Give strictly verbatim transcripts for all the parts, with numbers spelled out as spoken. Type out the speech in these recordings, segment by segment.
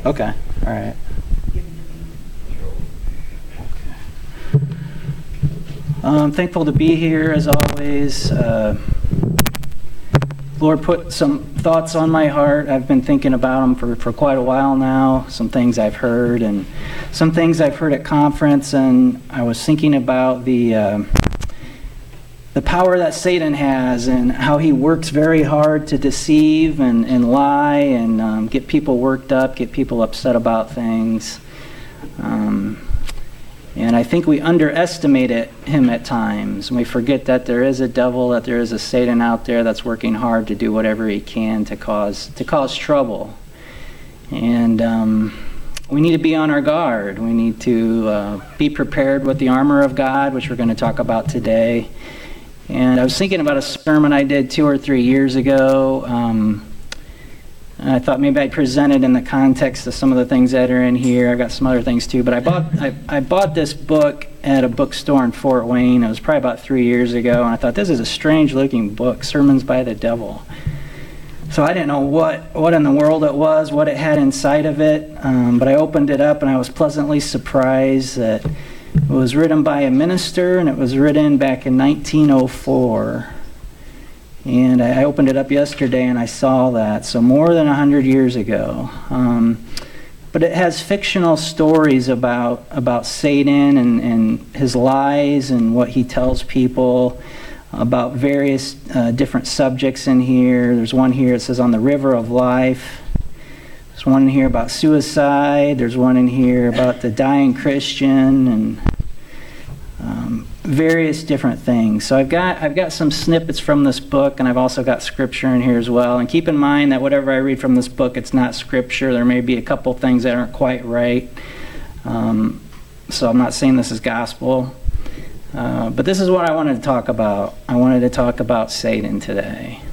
Okay, all right. I'm thankful to be here as always. Uh, Lord put some thoughts on my heart. I've been thinking about them for, for quite a while now. Some things I've heard and some things I've heard at conference, and I was thinking about the uh, the power that Satan has and how he works very hard to deceive and, and lie and um, get people worked up, get people upset about things. Um, And I think we underestimate it, him at times. And we forget that there is a devil, that there is a Satan out there that's working hard to do whatever he can to cause to cause trouble. And um, we need to be on our guard. We need to uh, be prepared with the armor of God, which we're going to talk about today. And I was thinking about a sermon I did two or three years ago. Um, I thought maybe I'd present it in the context of some of the things that are in here. I've got some other things too, but I bought I, I bought this book at a bookstore in Fort Wayne. It was probably about three years ago, and I thought, this is a strange-looking book, Sermons by the Devil. So I didn't know what, what in the world it was, what it had inside of it, um, but I opened it up, and I was pleasantly surprised that it was written by a minister, and it was written back in nineteen oh four. And I opened it up yesterday and I saw that. So more than one hundred years ago. Um, but it has fictional stories about about Satan and, and his lies and what he tells people about various uh, different subjects in here. There's one here that says on the river of life. There's one in here about suicide. There's one in here about the dying Christian and um, various different things. So I've got I've got some snippets from this book, and I've also got scripture in here as well. And keep in mind that whatever I read from this book, it's not scripture. There may be a couple things that aren't quite right. Um, so I'm not saying this is gospel. Uh, but this is what I wanted to talk about. I wanted to talk about Satan today.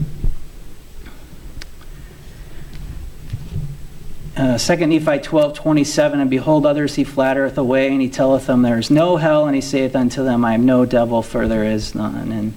Uh, Second Nephi twelve twenty-seven, and behold, others he flattereth away, and he telleth them there is no hell, and he saith unto them, I am no devil, for there is none. And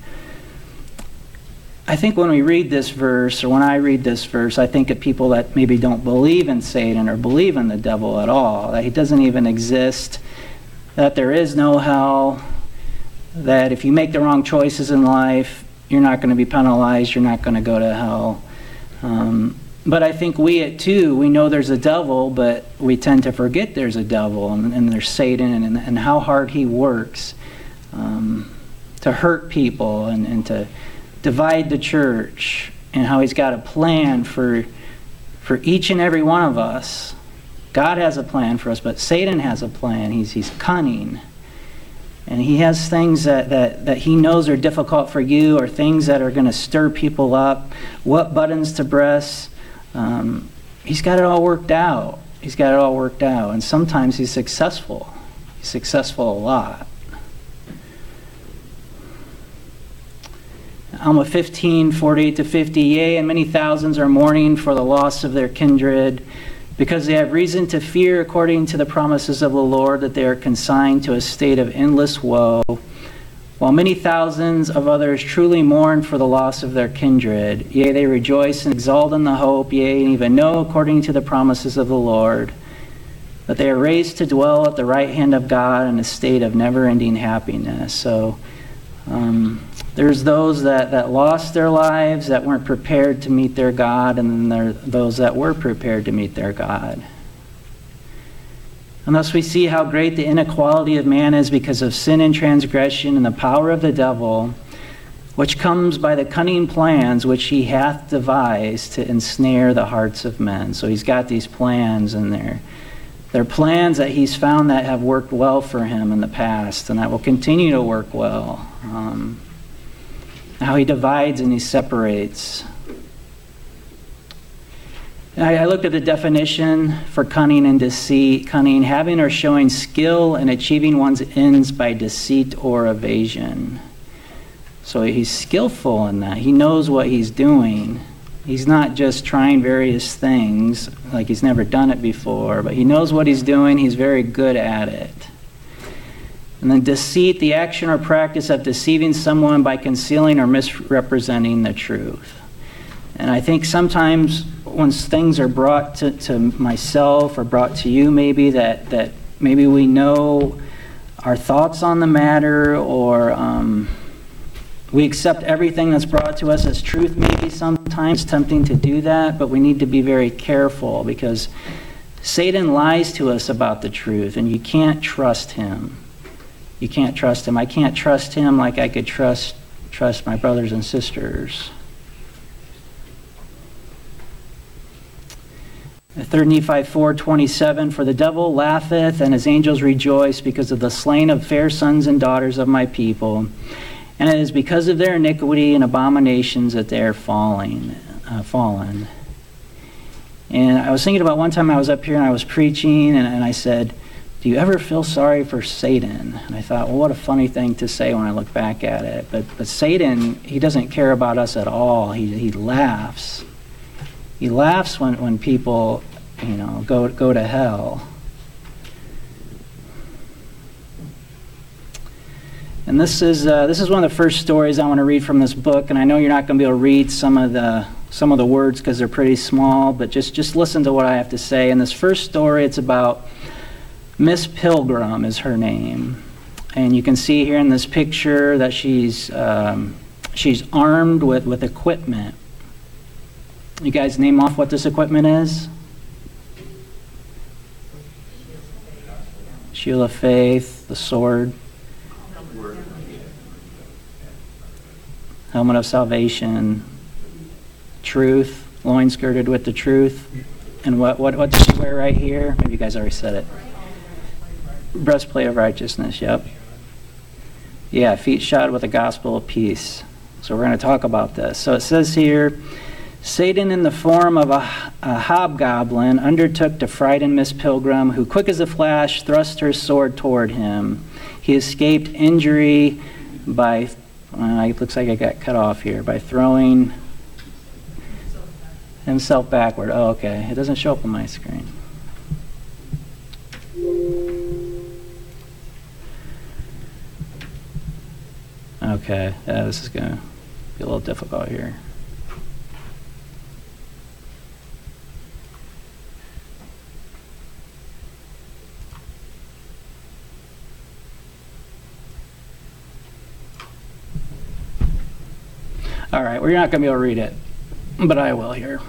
I think when we read this verse, or when I read this verse, I think of people that maybe don't believe in Satan or believe in the devil at all, that he doesn't even exist, that there is no hell, that if you make the wrong choices in life, you're not going to be penalized, you're not going to go to hell. Um, But I think we, it too, we know there's a devil, but we tend to forget there's a devil, and, and there's Satan, and, and how hard he works um, to hurt people and, and to divide the church, and how he's got a plan for, for each and every one of us. God has a plan for us, but Satan has a plan. He's, he's cunning. And he has things that, that, that he knows are difficult for you, or things that are going to stir people up, what buttons to press. Um, he's got it all worked out. He's got it all worked out. And sometimes he's successful. He's successful a lot. Alma fifteen, forty-eight to fifty, yea, and many thousands are mourning for the loss of their kindred, because they have reason to fear according to the promises of the Lord that they are consigned to a state of endless woe, while many thousands of others truly mourn for the loss of their kindred. Yea, they rejoice and exult in the hope, yea, and even know according to the promises of the Lord, that they are raised to dwell at the right hand of God in a state of never-ending happiness. So um, there's those that, that lost their lives, that weren't prepared to meet their God, and then there are those that were prepared to meet their God. And thus we see how great the inequality of man is because of sin and transgression and the power of the devil, which comes by the cunning plans which he hath devised to ensnare the hearts of men. So he's got these plans, and they're, they're plans that he's found that have worked well for him in the past, and that will continue to work well. Um, how he divides and he separates. I looked at the definition for cunning and deceit. Cunning, having or showing skill in achieving one's ends by deceit or evasion. So he's skillful in that. He knows what he's doing. He's not just trying various things like he's never done it before, but he knows what he's doing. He's very good at it. And then deceit, the action or practice of deceiving someone by concealing or misrepresenting the truth. And I think sometimes when things are brought to, to myself or brought to you maybe, that, that maybe we know our thoughts on the matter, or um, we accept everything that's brought to us as truth. Maybe sometimes it's tempting to do that, but we need to be very careful, because Satan lies to us about the truth, and you can't trust him. You can't trust him. I can't trust him like I could trust trust my brothers and sisters. Third Nephi four twenty-seven, for the devil laugheth and his angels rejoice because of the slain of fair sons and daughters of my people. And it is because of their iniquity and abominations that they are falling, uh, fallen. And I was thinking about one time I was up here and I was preaching, and, and I said, do you ever feel sorry for Satan? And I thought, well, what a funny thing to say when I look back at it. But but Satan, he doesn't care about us at all. He he laughs. He laughs when, when people, you know, go go to hell. And this is uh, this is one of the first stories I want to read from this book. And I know you're not going to be able to read some of the some of the words because they're pretty small. But just just listen to what I have to say. In this first story, it's about Miss Pilgrim is her name, and you can see here in this picture that she's um, she's armed with with equipment. You guys name off what this equipment is? Shield of faith, the sword, helmet of salvation, truth, loins girded with the truth, and what what what does she wear right here? Maybe you guys already said it. Breastplate of righteousness. Yep. Yeah, feet shod with the gospel of peace. So we're going to talk about this. So it says here, Satan in the form of a, a hobgoblin undertook to frighten Miss Pilgrim, who quick as a flash thrust her sword toward him. He escaped injury by, uh, it looks like I got cut off here, by throwing himself backward. Oh, okay. It doesn't show up on my screen. Okay, yeah, this is going to be a little difficult here. All right, well, you're not going to be able to read it, but I will here.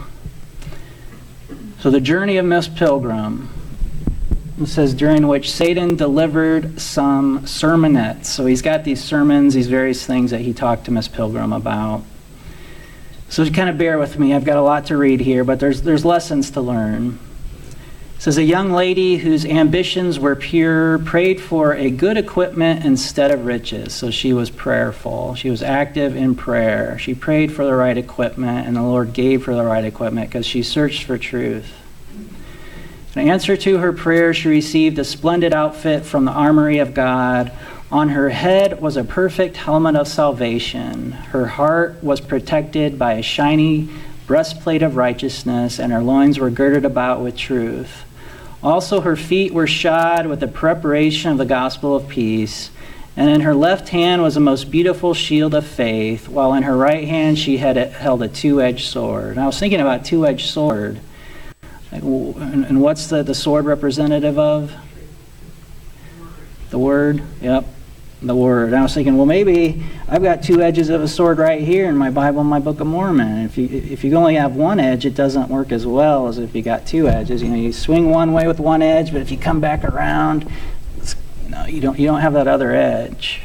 So the journey of Miss Pilgrim. It says, during which Satan delivered some sermonettes. So he's got these sermons, these various things that he talked to Miss Pilgrim about. So kind of bear with me. I've got a lot to read here, but there's there's lessons to learn. It says, a young lady whose ambitions were pure prayed for a good equipment instead of riches. So she was prayerful. She was active in prayer. She prayed for the right equipment, and the Lord gave her the right equipment because she searched for truth. In answer to her prayer, she received a splendid outfit from the armory of God. On her head was a perfect helmet of salvation. Her heart was protected by a shiny breastplate of righteousness, and her loins were girded about with truth. Also, her feet were shod with the preparation of the gospel of peace. And in her left hand was a most beautiful shield of faith, while in her right hand she had held a two-edged sword. And I was thinking about two-edged sword. And what's the, the sword representative of? The Word? Yep, the Word. And I was thinking, well, maybe I've got two edges of a sword right here in my Bible and my Book of Mormon. If you if you only have one edge, it doesn't work as well as if you got two edges. You know, you swing one way with one edge, but if you come back around, it's, you know, you don't you don't have that other edge.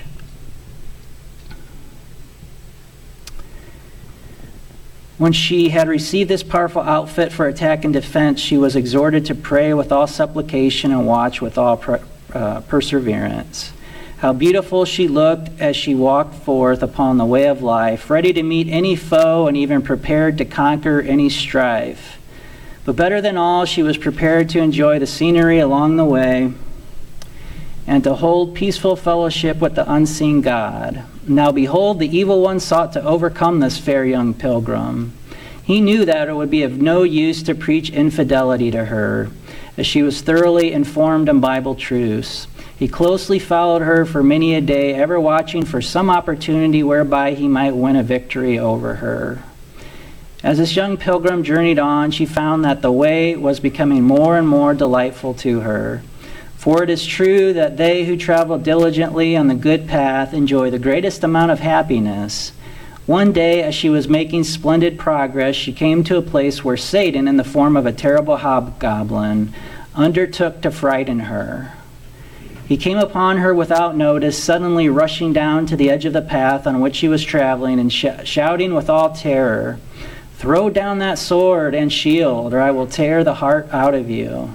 When she had received this powerful outfit for attack and defense, she was exhorted to pray with all supplication and watch with all per, uh, perseverance. How beautiful she looked as she walked forth upon the way of life, ready to meet any foe and even prepared to conquer any strife. But better than all, she was prepared to enjoy the scenery along the way and to hold peaceful fellowship with the unseen God. Now behold, the evil one sought to overcome this fair young pilgrim. He knew that it would be of no use to preach infidelity to her, as she was thoroughly informed in Bible truths. He closely followed her for many a day, ever watching for some opportunity whereby he might win a victory over her. As this young pilgrim journeyed on, she found that the way was becoming more and more delightful to her. For it is true that they who travel diligently on the good path enjoy the greatest amount of happiness. One day, as she was making splendid progress, she came to a place where Satan, in the form of a terrible hobgoblin, undertook to frighten her. He came upon her without notice, suddenly rushing down to the edge of the path on which she was traveling and sh- shouting with all terror, "Throw down that sword and shield, or I will tear the heart out of you."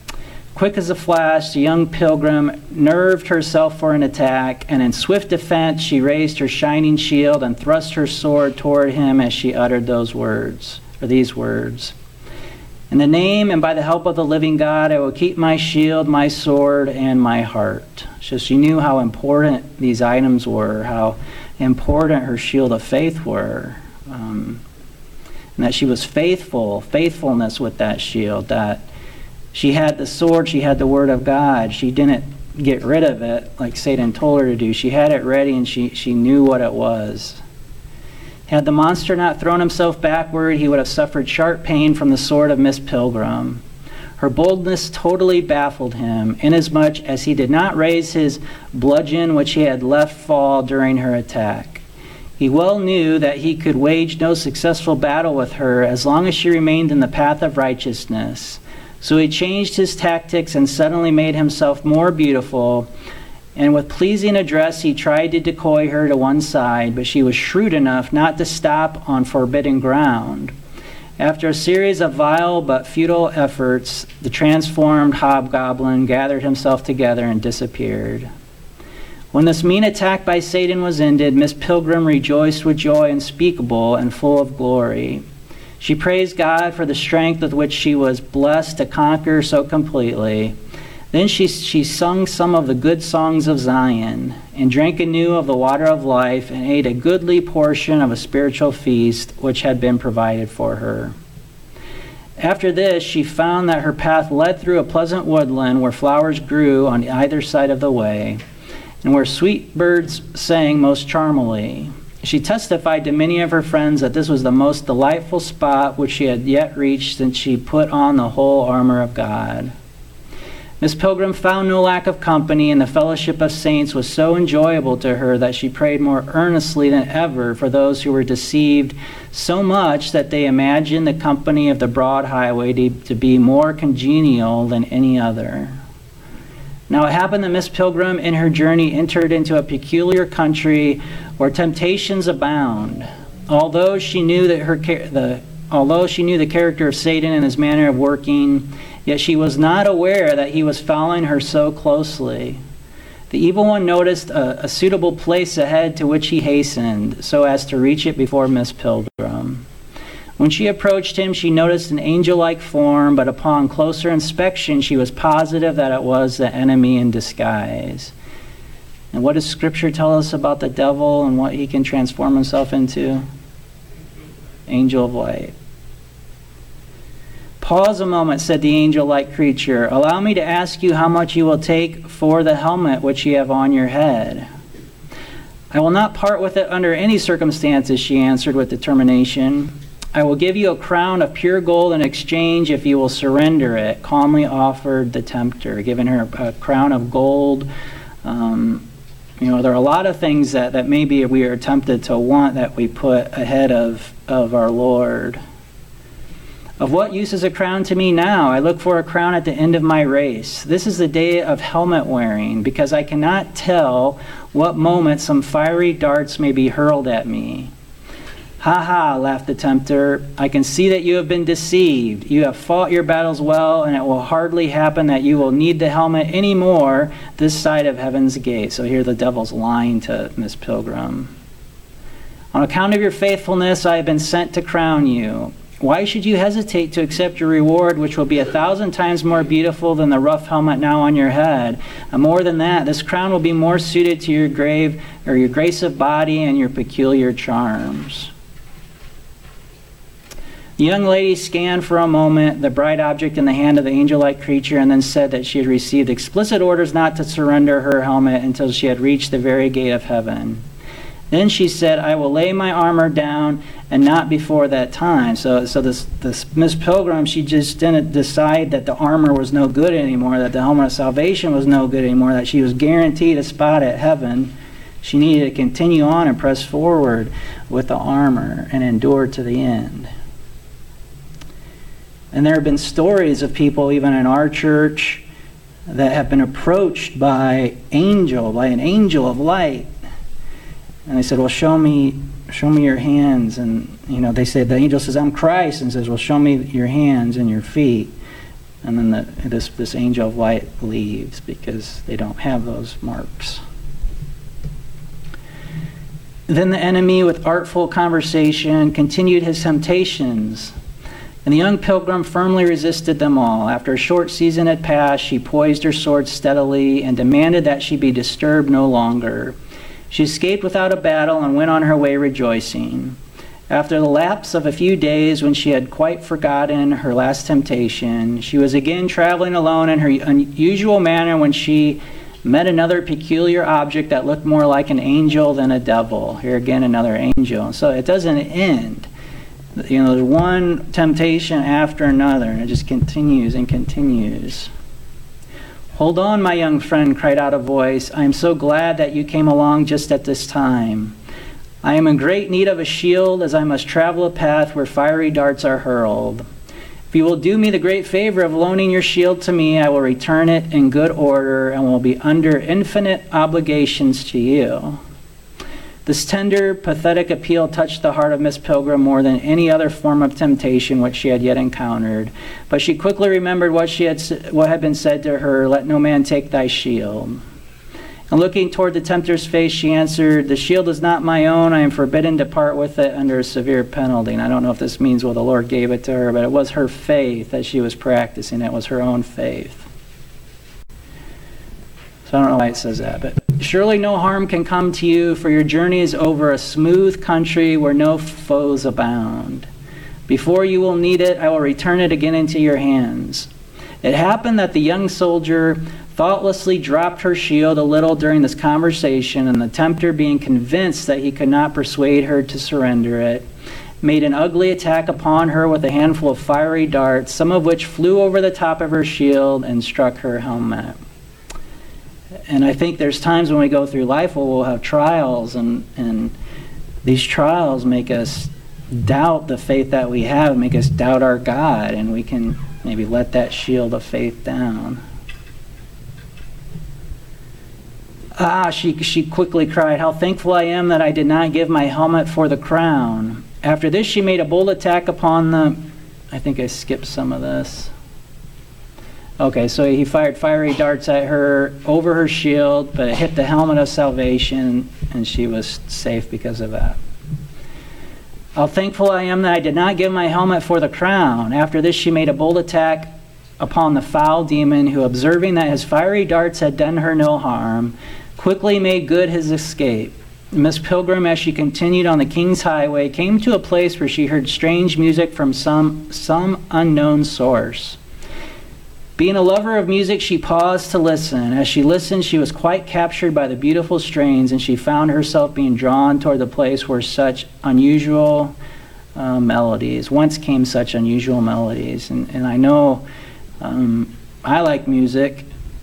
Quick as a flash, the young pilgrim nerved herself for an attack, and in swift defense she raised her shining shield and thrust her sword toward him as she uttered those words, or these words. "In the name and by the help of the living God, I will keep my shield, my sword, and my heart." So she knew how important these items were, how important her shield of faith were, um, and that she was faithful, faithfulness with that shield, that she had the sword, she had the word of God. She didn't get rid of it like Satan told her to do. She had it ready and she, she knew what it was. Had the monster not thrown himself backward, he would have suffered sharp pain from the sword of Miss Pilgrim. Her boldness totally baffled him, inasmuch as he did not raise his bludgeon which he had left fall during her attack. He well knew that he could wage no successful battle with her as long as she remained in the path of righteousness. So he changed his tactics and suddenly made himself more beautiful, and with pleasing address he tried to decoy her to one side, but she was shrewd enough not to stop on forbidden ground. After a series of vile but futile efforts, the transformed hobgoblin gathered himself together and disappeared. When this mean attack by Satan was ended, Miss Pilgrim rejoiced with joy unspeakable and full of glory. She praised God for the strength with which she was blessed to conquer so completely. Then she, she sung some of the good songs of Zion, and drank anew of the water of life, and ate a goodly portion of a spiritual feast which had been provided for her. After this, she found that her path led through a pleasant woodland where flowers grew on either side of the way, and where sweet birds sang most charmingly. She testified to many of her friends that this was the most delightful spot which she had yet reached since she put on the whole armor of God. Miss Pilgrim found no lack of company, and the fellowship of saints was so enjoyable to her that she prayed more earnestly than ever for those who were deceived so much that they imagined the company of the broad highway to, to be more congenial than any other. Now it happened that Miss Pilgrim in her journey entered into a peculiar country where temptations abound. Although she knew that her the although she knew the character of Satan and his manner of working, yet she was not aware that he was following her so closely. The evil one noticed a, a suitable place ahead to which he hastened, so as to reach it before Miss Pilgrim. When she approached him, she noticed an angel-like form, but upon closer inspection, she was positive that it was the enemy in disguise. And what does Scripture tell us about the devil and what he can transform himself into? Angel of light. "Pause a moment," said the angel-like creature. "Allow me to ask you how much you will take for the helmet which you have on your head." "I will not part with it under any circumstances," she answered with determination. "I will give you a crown of pure gold in exchange if you will surrender it," calmly offered the tempter, giving her a crown of gold. Um, you know, there are a lot of things that, that maybe we are tempted to want that we put ahead of, of our Lord. "Of what use is a crown to me now? I look for a crown at the end of my race. This is the day of helmet wearing, because I cannot tell what moment some fiery darts may be hurled at me." "Ha ha," laughed the tempter. "I can see that you have been deceived. You have fought your battles well, and it will hardly happen that you will need the helmet any more this side of heaven's gate." So here the devil's lying to Miss Pilgrim. "On account of your faithfulness, I have been sent to crown you. Why should you hesitate to accept your reward, which will be a thousand times more beautiful than the rough helmet now on your head? And more than that, this crown will be more suited to your grave or your grace of body and your peculiar charms." The young lady scanned for a moment the bright object in the hand of the angel-like creature, and then said that she had received explicit orders not to surrender her helmet until she had reached the very gate of heaven. Then she said, I will lay my armor down, and not before that time. So so this, this Miss Pilgrim, she just didn't decide that the armor was no good anymore, that the helmet of salvation was no good anymore, that she was guaranteed a spot at heaven. She needed to continue on and press forward with the armor and endure to the end. And there have been stories of people, even in our church, that have been approached by angel, by an angel of light. And they said, well, show me show me your hands. And, you know, they said, the angel says, I'm Christ, and says, well, show me your hands and your feet. And then the, this, this angel of light leaves because they don't have those marks. Then the enemy, with artful conversation, continued his temptations. And the young pilgrim firmly resisted them all. After a short season had passed, she poised her sword steadily and demanded that she be disturbed no longer. She escaped without a battle and went on her way rejoicing. After the lapse of a few days, when she had quite forgotten her last temptation, she was again traveling alone in her unusual manner when she met another peculiar object that looked more like an angel than a devil. Here again, another angel. So it doesn't end. You know, there's one temptation after another, and it just continues and continues. Hold on, my young friend, cried out a voice. I am so glad that you came along just at this time. I am in great need of a shield, as I must travel a path where fiery darts are hurled. If you will do me the great favor of loaning your shield to me, I will return it in good order and will be under infinite obligations to you. This tender, pathetic appeal touched the heart of Miss Pilgrim more than any other form of temptation which she had yet encountered. But she quickly remembered what she had what had been said to her, let no man take thy shield. And looking toward the tempter's face, she answered, the shield is not my own. I am forbidden to part with it under a severe penalty. And I don't know if this means, well, the Lord gave it to her, but it was her faith that she was practicing. It was her own faith. So I don't know why it says that, but surely no harm can come to you, for your journey is over a smooth country where no foes abound. Before you will need it, I will return it again into your hands. It happened that the young soldier thoughtlessly dropped her shield a little during this conversation, and the tempter, being convinced that he could not persuade her to surrender it, made an ugly attack upon her with a handful of fiery darts, some of which flew over the top of her shield and struck her helmet. And I think there's times when we go through life where we'll have trials, and, and these trials make us doubt the faith that we have, make us doubt our God, and we can maybe let that shield of faith down. Ah, she, she quickly cried, how thankful I am that I did not give my helmet for the crown. After this, she made a bold attack upon the... I think I skipped some of this. Okay, so he fired fiery darts at her over her shield, but it hit the helmet of salvation, and she was safe because of that. How thankful I am that I did not give my helmet for the crown. After this, she made a bold attack upon the foul demon, who, observing that his fiery darts had done her no harm, quickly made good his escape. Miss Pilgrim, as she continued on the King's Highway, came to a place where she heard strange music from some, some unknown source. Being a lover of music, she paused to listen. As she listened, she was quite captured by the beautiful strains, and she found herself being drawn toward the place where such unusual uh, melodies, once came such unusual melodies. And, and I know um, I like music,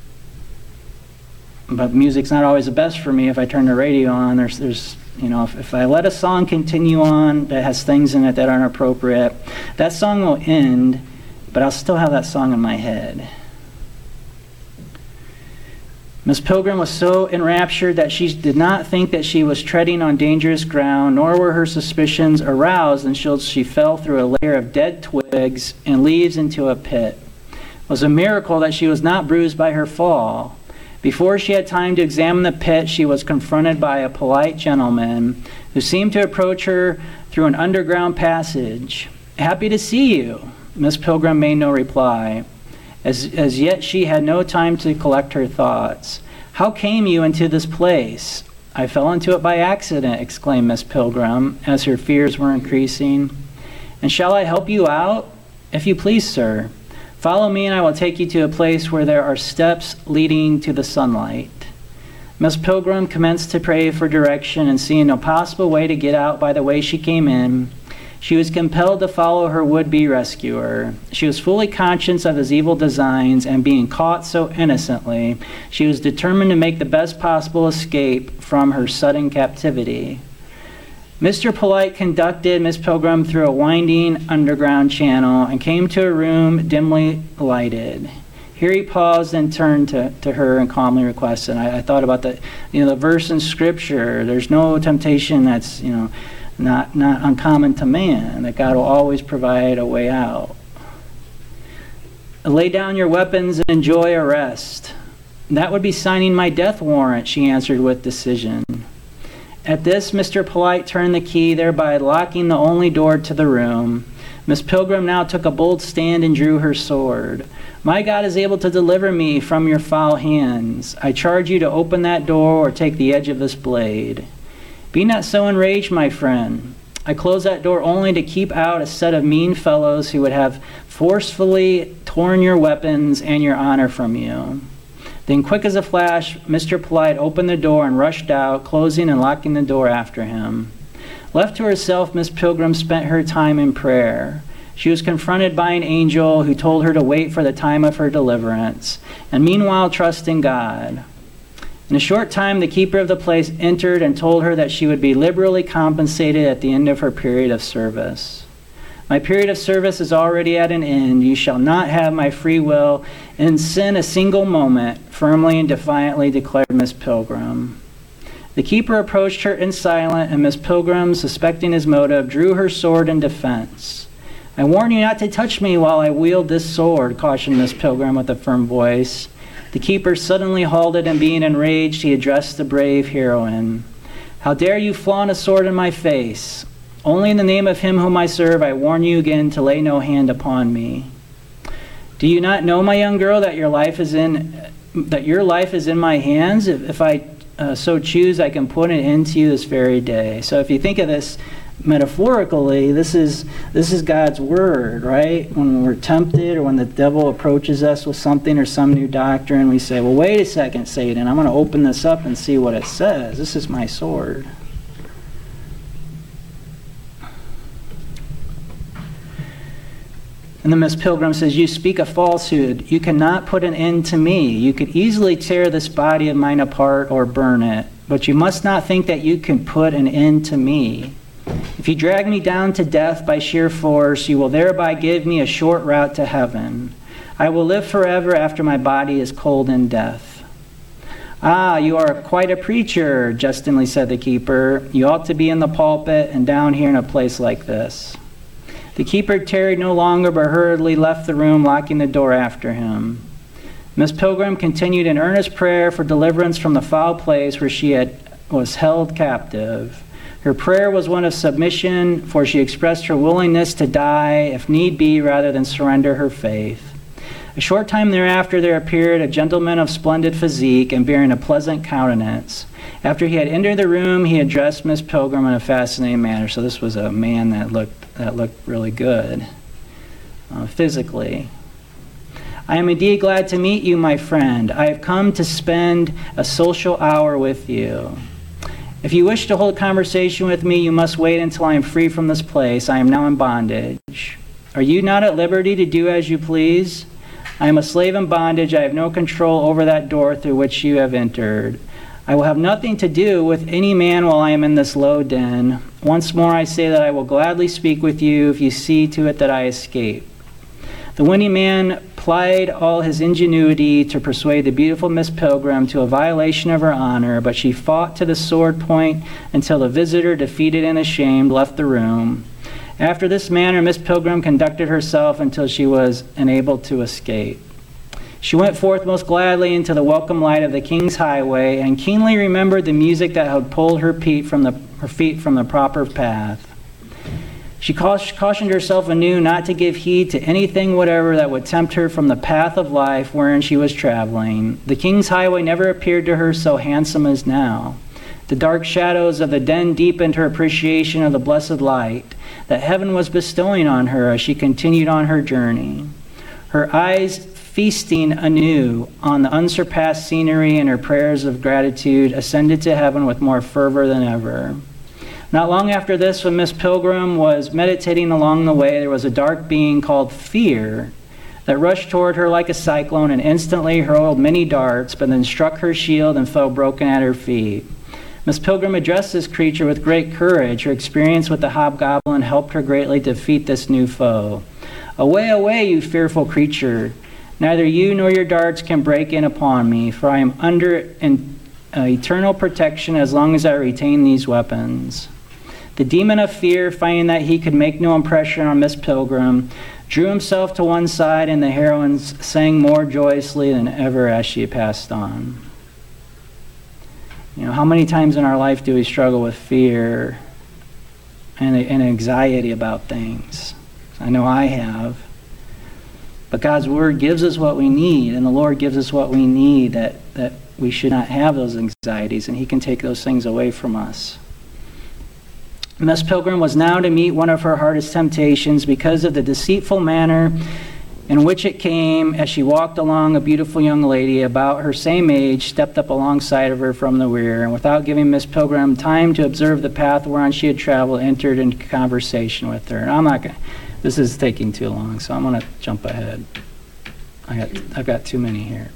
but music's not always the best for me if I turn the radio on. There's, there's you know, if, if I let a song continue on that has things in it that aren't appropriate, that song will end, but I'll still have that song in my head. Miss Pilgrim was so enraptured that she did not think that she was treading on dangerous ground, nor were her suspicions aroused until she fell through a layer of dead twigs and leaves into a pit. It was a miracle that she was not bruised by her fall. Before she had time to examine the pit, she was confronted by a polite gentleman who seemed to approach her through an underground passage. "Happy to see you." Miss Pilgrim made no reply. As, as yet she had no time to collect her thoughts. "How came you into this place?" "I fell into it by accident," exclaimed Miss Pilgrim, as her fears were increasing. "And shall I help you out?" "If you please, sir. Follow me and I will take you to a place where there are steps leading to the sunlight." Miss Pilgrim commenced to pray for direction, and seeing no possible way to get out by the way she came in, she was compelled to follow her would-be rescuer. She was fully conscious of his evil designs, and being caught so innocently, she was determined to make the best possible escape from her sudden captivity. Mister Polite conducted Miss Pilgrim through a winding underground channel and came to a room dimly lighted. Here he paused and turned to, to her and calmly requested. I, I thought about the, you know, the verse in Scripture. There's no temptation that's, you know, not not uncommon to man. That God will always provide a way out. Lay down your weapons and enjoy a rest. That would be signing my death warrant, she answered with decision. At this, Mister Polite turned the key, thereby locking the only door to the room. Miss Pilgrim now took a bold stand and drew her sword. My God is able to deliver me from your foul hands. I charge you to open that door or take the edge of this blade. Be not so enraged, my friend. I close that door only to keep out a set of mean fellows who would have forcefully torn your weapons and your honor from you. Then, quick as a flash, Mister Polite opened the door and rushed out, closing and locking the door after him. Left to herself, Miss Pilgrim spent her time in prayer. She was confronted by an angel who told her to wait for the time of her deliverance, and meanwhile trust in God. In a short time, the keeper of the place entered and told her that she would be liberally compensated at the end of her period of service. My period of service is already at an end. You shall not have my free will and sin a single moment, firmly and defiantly declared Miss Pilgrim. The keeper approached her in silence, and Miss Pilgrim, suspecting his motive, drew her sword in defense. I warn you not to touch me while I wield this sword, cautioned Miss Pilgrim with a firm voice. The keeper suddenly halted, and being enraged, he addressed the brave heroine. How dare you flaunt a sword in my face? Only in the name of him whom I serve, I warn you again to lay no hand upon me. Do you not know, my young girl, that your life is in that your life is in my hands? If, if I uh, so choose, I can put an end to you this very day. So if you think of this metaphorically, this is this is God's word, right? When we're tempted or when the devil approaches us with something or some new doctrine, we say, well, wait a second, Satan, I'm going to open this up and see what it says. This is my sword. And then Miss Pilgrim says, you speak a falsehood. You cannot put an end to me. You could easily tear this body of mine apart or burn it, but you must not think that you can put an end to me. If you drag me down to death by sheer force, you will thereby give me a short route to heaven. I will live forever after my body is cold in death. Ah, you are quite a preacher, jestingly said the keeper. You ought to be in the pulpit and down here in a place like this. The keeper tarried no longer, but hurriedly left the room, locking the door after him. Miss Pilgrim continued in earnest prayer for deliverance from the foul place where she had, was held captive. Her prayer was one of submission, for she expressed her willingness to die, if need be, rather than surrender her faith. A short time thereafter there appeared a gentleman of splendid physique and bearing a pleasant countenance. After he had entered the room, he addressed Miss Pilgrim in a fascinating manner. So this was a man that looked that looked really good uh, physically. I am indeed glad to meet you, my friend. I have come to spend a social hour with you. If you wish to hold conversation with me, you must wait until I am free from this place. I am now in bondage. Are you not at liberty to do as you please? I am a slave in bondage. I have no control over that door through which you have entered. I will have nothing to do with any man while I am in this low den. Once more I say that I will gladly speak with you if you see to it that I escape. The winning man plied all his ingenuity to persuade the beautiful Miss Pilgrim to a violation of her honor, but she fought to the sword point until the visitor, defeated and ashamed, left the room. After this manner, Miss Pilgrim conducted herself until she was enabled to escape. She went forth most gladly into the welcome light of the King's Highway and keenly remembered the music that had pulled her feet from the, her feet from the proper path. She cautioned herself anew not to give heed to anything whatever that would tempt her from the path of life wherein she was traveling. The King's Highway never appeared to her so handsome as now. The dark shadows of the den deepened her appreciation of the blessed light that heaven was bestowing on her as she continued on her journey. her eyes feasting anew on the unsurpassed scenery, and her prayers of gratitude ascended to heaven with more fervor than ever. Not long after this, when Miss Pilgrim was meditating along the way, there was a dark being called Fear that rushed toward her like a cyclone and instantly hurled many darts, but then struck her shield and fell broken at her feet. Miss Pilgrim addressed this creature with great courage. Her experience with the hobgoblin helped her greatly defeat this new foe. "Away, away, you fearful creature! Neither you nor your darts can break in upon me, for I am under an uh, eternal protection as long as I retain these weapons." The demon of fear, finding that he could make no impression on Miss Pilgrim, drew himself to one side, and the heroines sang more joyously than ever as she passed on. You know, how many times in our life do we struggle with fear and, and anxiety about things? I know I have. But God's Word gives us what we need, and the Lord gives us what we need, that, that we should not have those anxieties, and He can take those things away from us. Miss Pilgrim was now to meet one of her hardest temptations because of the deceitful manner in which it came as she walked along. A beautiful young lady about her same age stepped up alongside of her from the rear, and without giving Miss Pilgrim time to observe the path whereon she had traveled, entered into conversation with her. And I'm not going to, this is taking too long, so I'm going to jump ahead. I got, I've got too many here.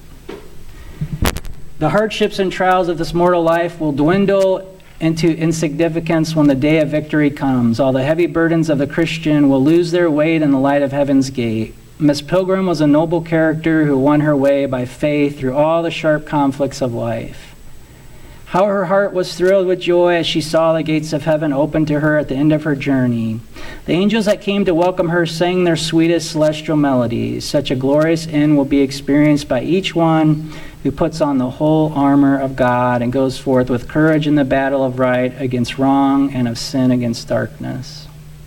The hardships and trials of this mortal life will dwindle into insignificance when the day of victory comes. All the heavy burdens of the Christian will lose their weight in the light of heaven's gate. Miss Pilgrim was a noble character who won her way by faith through all the sharp conflicts of life. How her heart was thrilled with joy as she saw the gates of heaven open to her at the end of her journey. The angels that came to welcome her sang their sweetest celestial melodies. Such a glorious end will be experienced by each one who puts on the whole armor of God and goes forth with courage in the battle of right against wrong and of sin against darkness.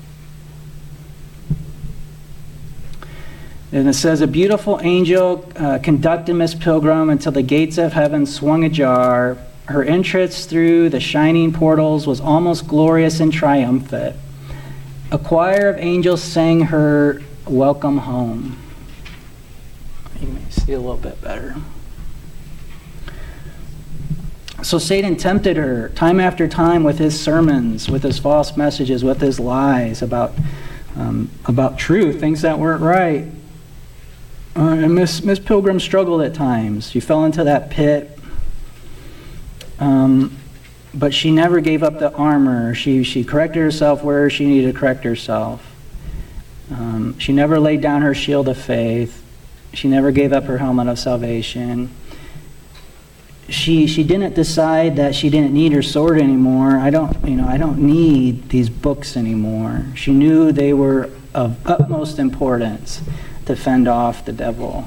And it says, a beautiful angel uh, conducted Miss Pilgrim until the gates of heaven swung ajar. Her entrance through the shining portals was almost glorious and triumphant. A choir of angels sang her welcome home. You may see a little bit better. So Satan tempted her time after time with his sermons, with his false messages, with his lies about um, about truth, things that weren't right. Uh, and Miss Miss Pilgrim struggled at times. She fell into that pit, um, but she never gave up the armor. She she corrected herself where she needed to correct herself. Um, she never laid down her shield of faith. She never gave up her helmet of salvation. She she didn't decide that she didn't need her sword anymore. I don't you know I don't need these books anymore. She knew they were of utmost importance to fend off the devil.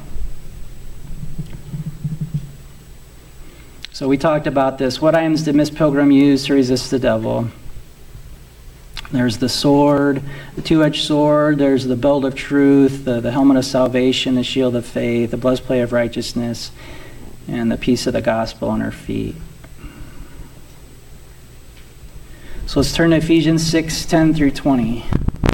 So we talked about this. What items did Miss Pilgrim use to resist the devil? There's the sword, the two-edged sword. There's the belt of truth, the, the helmet of salvation, the shield of faith, the breastplate of righteousness, and the piece of the gospel on her feet. So let's turn to Ephesians six, ten through twenty.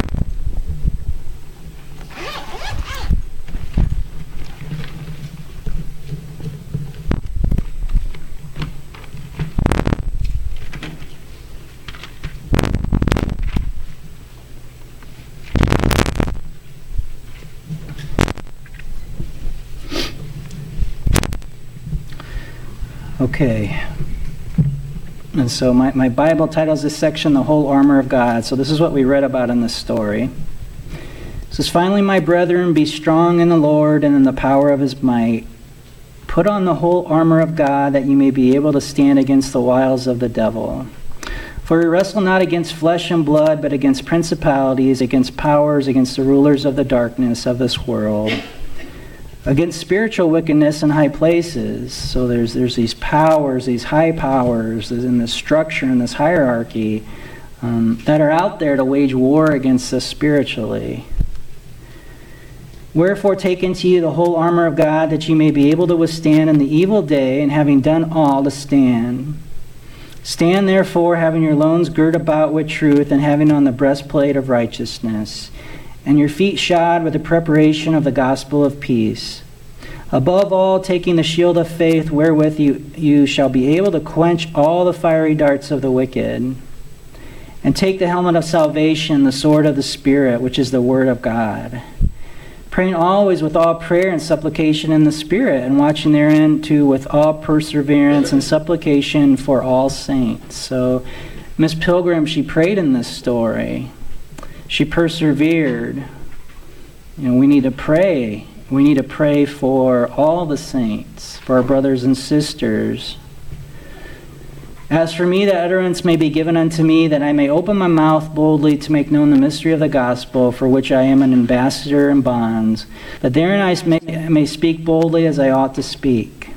Okay, and so my, my Bible titles this section, The Whole Armor of God. So this is what we read about in this story. It says, finally, my brethren, be strong in the Lord and in the power of his might. Put on the whole armor of God, that you may be able to stand against the wiles of the devil. For we wrestle not against flesh and blood, but against principalities, against powers, against the rulers of the darkness of this world, against spiritual wickedness in high places. So there's there's these powers, these high powers in this structure, in this hierarchy, um, that are out there to wage war against us spiritually. Wherefore take unto you the whole armor of God, that you may be able to withstand in the evil day, and having done all, to stand. Stand therefore, having your loins girt about with truth, and having on the breastplate of righteousness, and your feet shod with the preparation of the gospel of peace. Above all, taking the shield of faith, wherewith you, you shall be able to quench all the fiery darts of the wicked. And take the helmet of salvation, the sword of the Spirit, which is the word of God. Praying always with all prayer and supplication in the Spirit, and watching therein too with all perseverance and supplication for all saints. So Miss Pilgrim, she prayed in this story. She persevered. You know, we need to pray. We need to pray for all the saints, for our brothers and sisters. As for me, that utterance may be given unto me, that I may open my mouth boldly to make known the mystery of the gospel, for which I am an ambassador in bonds, that therein I may, may speak boldly as I ought to speak.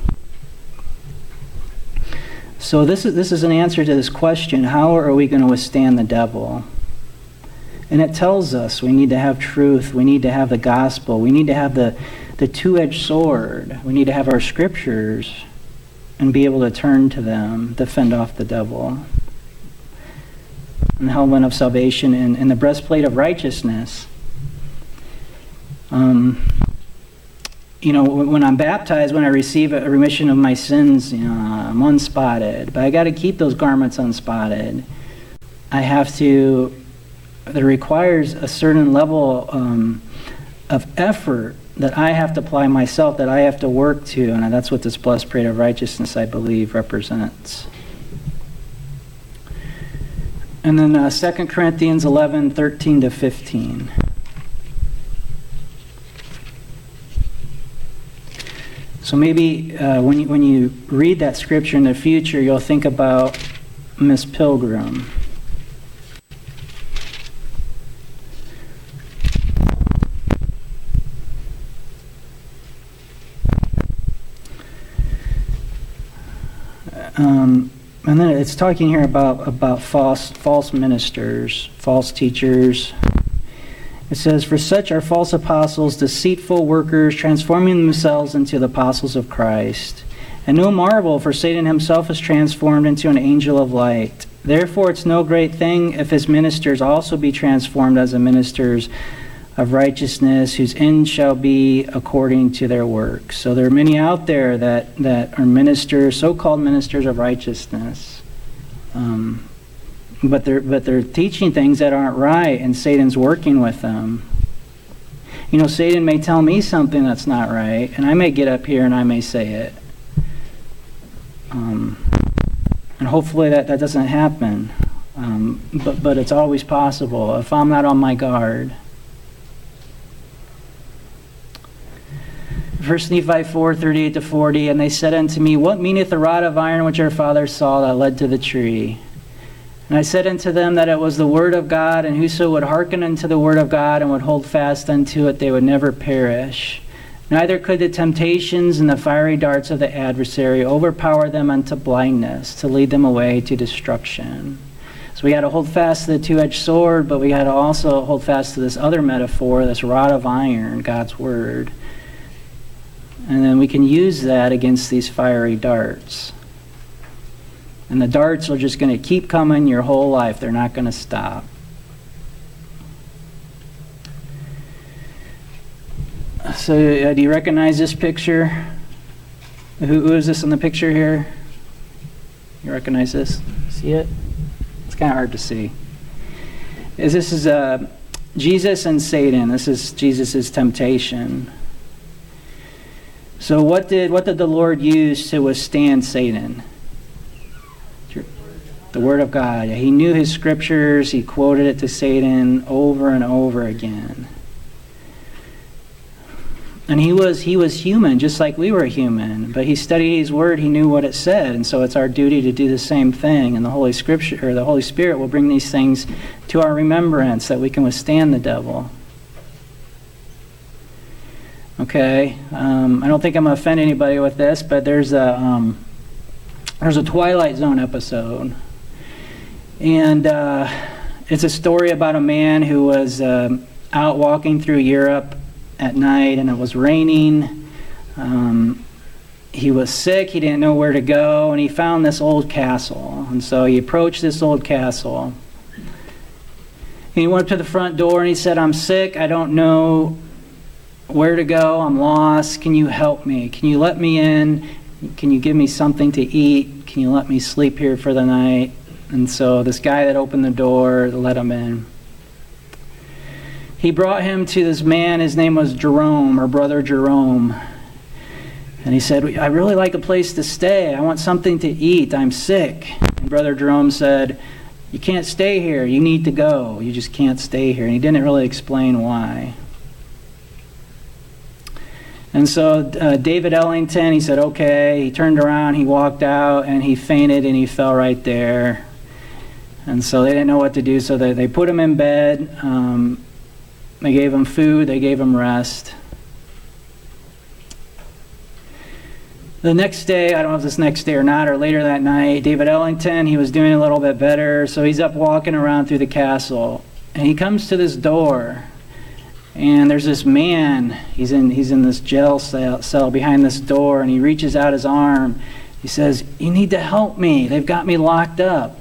So this is, this is an answer to this question, how are we going to withstand the devil? And it tells us we need to have truth, we need to have the gospel, we need to have the, the two-edged sword, we need to have our scriptures and be able to turn to them, defend off the devil. And the helmet of salvation and, and the breastplate of righteousness. Um, you know, when I'm baptized, when I receive a remission of my sins, you know, I'm unspotted. But I got to keep those garments unspotted. I have to... That requires a certain level um, of effort that I have to apply myself, that I have to work to, and that's what this breastplate of righteousness, I believe, represents. And then uh, Second Corinthians eleven, thirteen to fifteen. So maybe uh, when you, when you read that scripture in the future, you'll think about Miss Pilgrim. Um, and then it's talking here about, about false false ministers, false teachers. It says, for such are false apostles, deceitful workers, transforming themselves into the apostles of Christ. And no marvel, for Satan himself is transformed into an angel of light. Therefore it's no great thing if his ministers also be transformed as the ministers of righteousness, whose end shall be according to their works. So there are many out there that, that are ministers, so-called ministers of righteousness. Um, but they're but they're teaching things that aren't right, and Satan's working with them. You know, Satan may tell me something that's not right, and I may get up here and I may say it. Um, and hopefully that, that doesn't happen. Um, but, but it's always possible if I'm not on my guard. First Nephi four, thirty-eight to forty, and they said unto me, what meaneth the rod of iron which our father saw that led to the tree? And I said unto them that it was the word of God, and whoso would hearken unto the word of God and would hold fast unto it, they would never perish. Neither could the temptations and the fiery darts of the adversary overpower them unto blindness, to lead them away to destruction. So we got to hold fast to the two-edged sword, but we got to also hold fast to this other metaphor, this rod of iron, God's word. And then we can use that against these fiery darts. And the darts are just going to keep coming your whole life. They're not going to stop. So uh, do you recognize this picture? Who, who is this in the picture here? You recognize this? See it? It's kind of hard to see. Is This is uh, Jesus and Satan. This is Jesus' temptation. So what did what did the Lord use to withstand Satan? The Word of God. He knew his scriptures. He quoted it to Satan over and over again. And he was he was human, just like we were human. But he studied his Word. He knew what it said, and so it's our duty to do the same thing. And the Holy Scripture, or the Holy Spirit, will bring these things to our remembrance that we can withstand the devil. Okay, um, I don't think I'm going to offend anybody with this, but there's a um, there's a Twilight Zone episode, and uh, it's a story about a man who was um, out walking through Europe at night, and it was raining. Um, he was sick, he didn't know where to go, and he found this old castle, and so he approached this old castle. He went to the front door and he said, I'm sick. I don't know where to go. I'm lost. Can you help me? Can you let me in? Can you give me something to eat? Can you let me sleep here for the night? And so this guy that opened the door let him in. He brought him to this man. His name was Jerome, or Brother Jerome. And he said, I really like a place to stay. I want something to eat. I'm sick. And Brother Jerome said, you can't stay here. You need to go. You just can't stay here. And he didn't really explain why. And so uh, David Ellington, he said, okay. He turned around, he walked out, and he fainted, and he fell right there. And so they didn't know what to do, so they, they put him in bed. Um, they gave him food. They gave him rest. The next day, I don't know if it's next day or not, or later that night, David Ellington, he was doing a little bit better, so he's up walking around through the castle. And he comes to this door. And there's this man, he's in he's in this jail cell, cell behind this door, and he reaches out his arm. He says, you need to help me. They've got me locked up.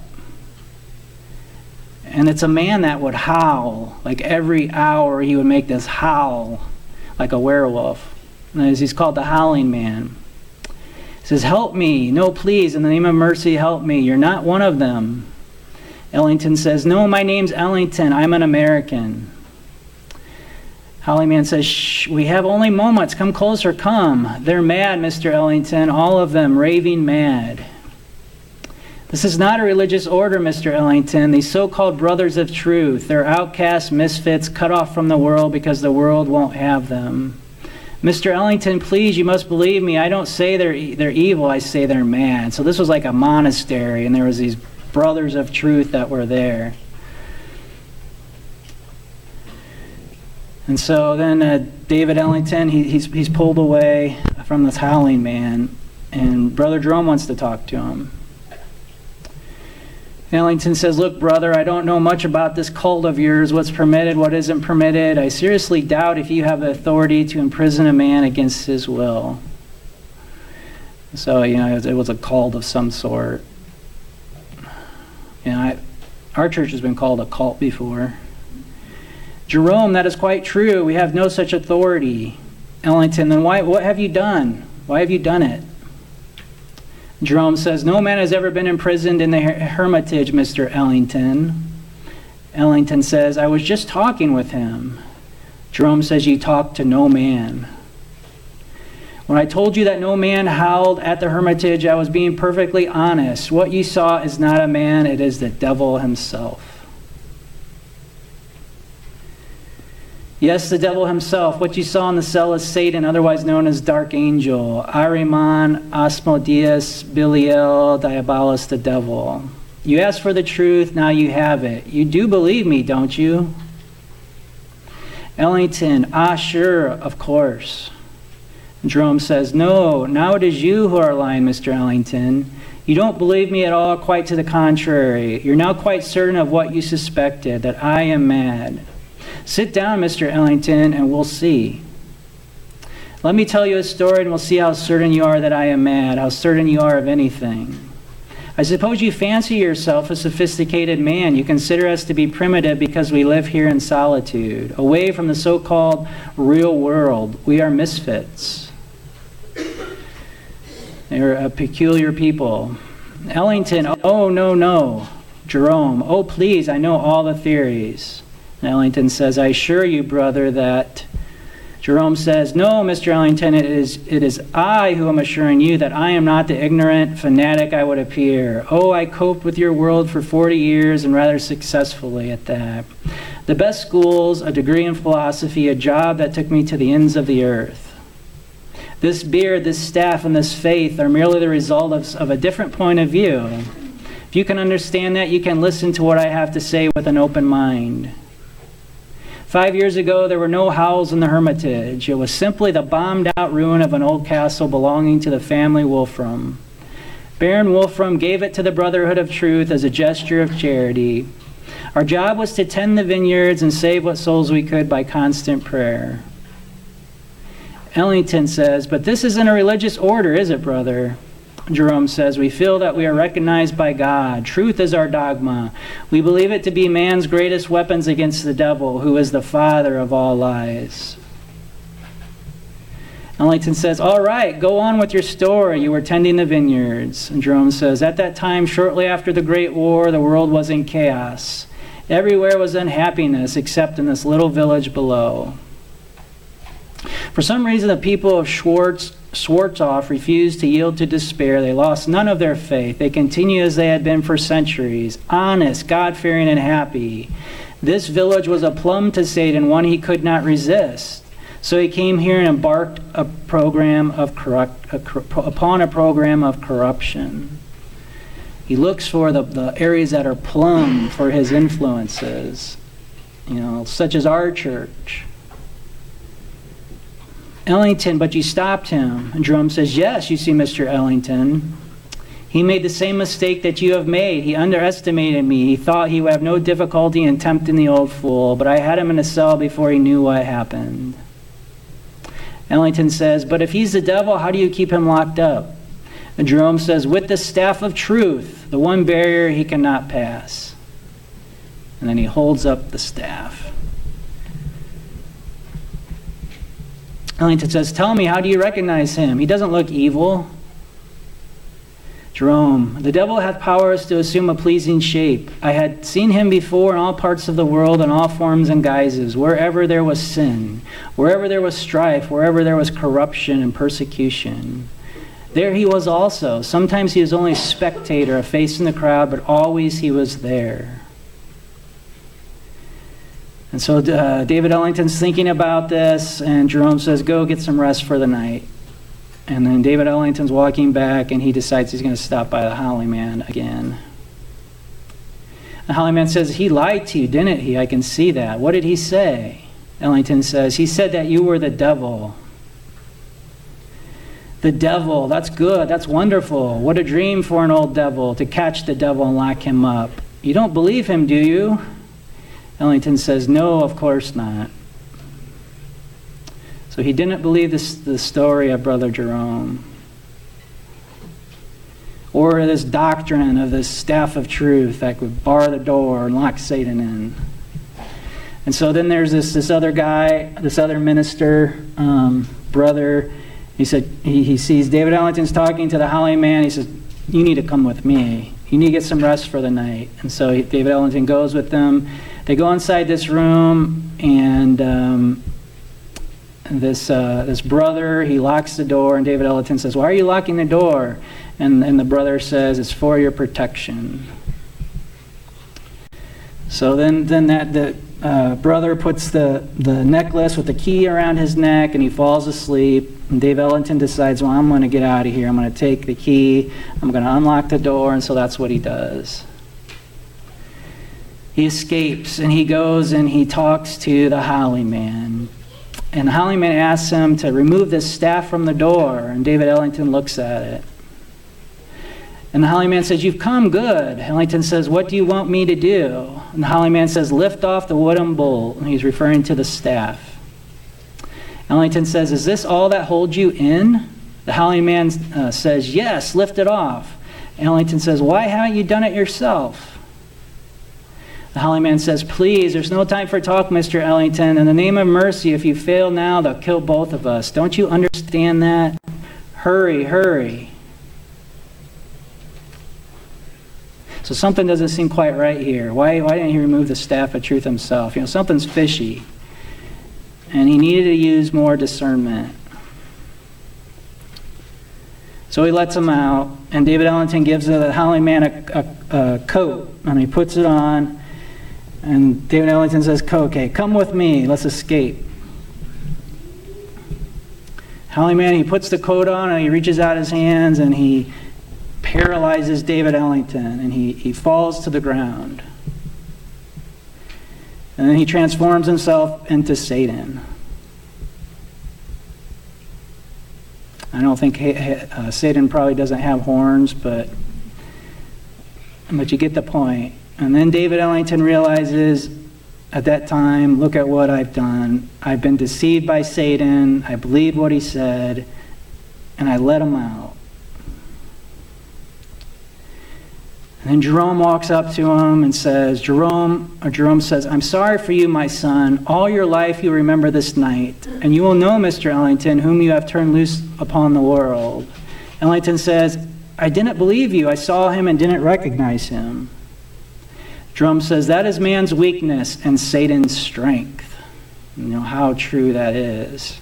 And it's a man that would howl. Like every hour he would make this howl like a werewolf. And he's called the Howling Man. He says, help me. No, please, in the name of mercy, help me. You're not one of them. Ellington says, no, my name's Ellington. I'm an American. Howling Man says, shh, we have only moments. Come closer, come. They're mad, Mister Ellington, all of them raving mad. This is not a religious order, Mister Ellington. These so-called brothers of truth, they're outcasts, misfits, cut off from the world because the world won't have them. Mister Ellington, please, you must believe me. I don't say they're, they're evil, I say they're mad. So this was like a monastery, and there was these brothers of truth that were there. And so then uh, David Ellington, he, he's, he's pulled away from this Howling Man, and Brother Jerome wants to talk to him. Ellington says, look, brother, I don't know much about this cult of yours, what's permitted, what isn't permitted. I seriously doubt if you have the authority to imprison a man against his will. So, you know, it was, it was a cult of some sort. You know, I, our church has been called a cult before. Jerome, that is quite true. We have no such authority. Ellington, then why, what have you done? Why have you done it? Jerome says, no man has ever been imprisoned in the her- Hermitage, Mister Ellington. Ellington says, I was just talking with him. Jerome says, you talked to no man. When I told you that no man howled at the Hermitage, I was being perfectly honest. What you saw is not a man, it is the devil himself. Yes, the devil himself. What you saw in the cell is Satan, otherwise known as Dark Angel. Ahriman, Asmodeus, Belial, Diabolus, the devil. You asked for the truth, now you have it. You do believe me, don't you? Ellington, ah, sure, of course. Jerome says, no, now it is you who are lying, Mister Ellington. You don't believe me at all, quite to the contrary. You're now quite certain of what you suspected, that I am mad. Sit down, Mister Ellington, and we'll see. Let me tell you a story, and we'll see how certain you are that I am mad, how certain you are of anything. I suppose you fancy yourself a sophisticated man. You consider us to be primitive because we live here in solitude, away from the so-called real world. We are misfits. They're a peculiar people. Ellington, oh, no, no. Jerome, oh, please, I know all the theories. Ellington says, I assure you, brother, that... Jerome says, no, Mister Ellington, it is, it is I who am assuring you that I am not the ignorant fanatic I would appear. Oh, I coped with your world for forty years, and rather successfully at that. The best schools, a degree in philosophy, a job that took me to the ends of the earth. This beard, this staff, and this faith are merely the result of, of a different point of view. If you can understand that, you can listen to what I have to say with an open mind. Five years ago, there were no howls in the Hermitage. It was simply the bombed-out ruin of an old castle belonging to the family Wolfram. Baron Wolfram gave it to the Brotherhood of Truth as a gesture of charity. Our job was to tend the vineyards and save what souls we could by constant prayer. Ellington says, but this isn't a religious order, is it, brother? Jerome says, we feel that we are recognized by God. Truth is our dogma. We believe it to be man's greatest weapons against the devil, who is the father of all lies. Ellington says, all right, go on with your story. You were tending the vineyards. And Jerome says, at that time, shortly after the Great War, the world was in chaos. Everywhere was unhappiness except in this little village below. For some reason, the people of Schwartz, Schwarzhof refused to yield to despair. They lost none of their faith. They continued as they had been for centuries, honest, God-fearing, and happy. This village was a plum to Satan, one he could not resist. So he came here and embarked a program of corrupt, a, upon a program of corruption. He looks for the, the areas that are plum for his influences, you know, such as our church. Ellington, but you stopped him. And Jerome says, yes, you see, Mister Ellington. He made the same mistake that you have made. He underestimated me. He thought he would have no difficulty in tempting the old fool, but I had him in a cell before he knew what happened. Ellington says, but if he's the devil, how do you keep him locked up? And Jerome says, with the staff of truth, the one barrier he cannot pass. And then he holds up the staff. Ellington says, tell me, how do you recognize him? He doesn't look evil. Jerome, the devil hath powers to assume a pleasing shape. I had seen him before in all parts of the world, in all forms and guises, wherever there was sin, wherever there was strife, wherever there was corruption and persecution. There he was also. Sometimes he was only a spectator, a face in the crowd, but always he was there. And so uh, David Ellington's thinking about this, and Jerome says, go get some rest for the night. And then David Ellington's walking back, and he decides he's going to stop by the Holly Man again. The Holly Man says, he lied to you, didn't he? I can see that. What did he say? Ellington says, he said that you were the devil. The devil, that's good, that's wonderful. What a dream for an old devil, to catch the devil and lock him up. You don't believe him, do you? Ellington says, no, of course not. So he didn't believe this, the story of Brother Jerome, or this doctrine of this staff of truth that would bar the door and lock Satan in. And so then there's this, this other guy, this other minister, um, brother. He said, he, he sees David Ellington's talking to the Holly Man. He says, you need to come with me. You need to get some rest for the night. And so he, David Ellington goes with them. They go inside this room, and um, this uh, this brother, he locks the door, and David Ellington says, why are you locking the door? And, and the brother says, it's for your protection. So then, then that the uh, brother puts the, the necklace with the key around his neck, and he falls asleep. And Dave Ellington decides, well, I'm going to get out of here. I'm going to take the key. I'm going to unlock the door. And so that's what he does. He escapes, and he goes and he talks to the Holly Man. And the Holly Man asks him to remove this staff from the door. And David Ellington looks at it. And the Holly Man says, you've come good. Ellington says, what do you want me to do? And the Holly Man says, lift off the wooden bolt. And he's referring to the staff. Ellington says, is this all that holds you in? The Holly Man uh, says, yes, lift it off. Ellington says, why haven't you done it yourself? The Holly Man says, please, there's no time for talk, Mister Ellington. In the name of mercy, if you fail now, they'll kill both of us. Don't you understand that? Hurry, hurry. So something doesn't seem quite right here. Why, why didn't he remove the staff of truth himself? You know, something's fishy. And he needed to use more discernment. So he lets him out, and David Ellington gives the Holly Man a, a, a coat, and he puts it on, and David Ellington says, okay, come with me, let's escape. Holly Man, he puts the coat on, and he reaches out his hands, and he paralyzes David Ellington, and he, he falls to the ground. And then he transforms himself into Satan. I don't think uh, Satan probably doesn't have horns, but, but you get the point. And then David Ellington realizes at that time, look at what I've done. I've been deceived by Satan. I believed what he said, and I let him out. And then Jerome walks up to him and says, Jerome, or Jerome says, I'm sorry for you, my son. All your life you remember this night, and you will know, Mister Ellington, whom you have turned loose upon the world. Ellington says, I didn't believe you. I saw him and didn't recognize him. Jerome says, that is man's weakness and Satan's strength. You know how true that is.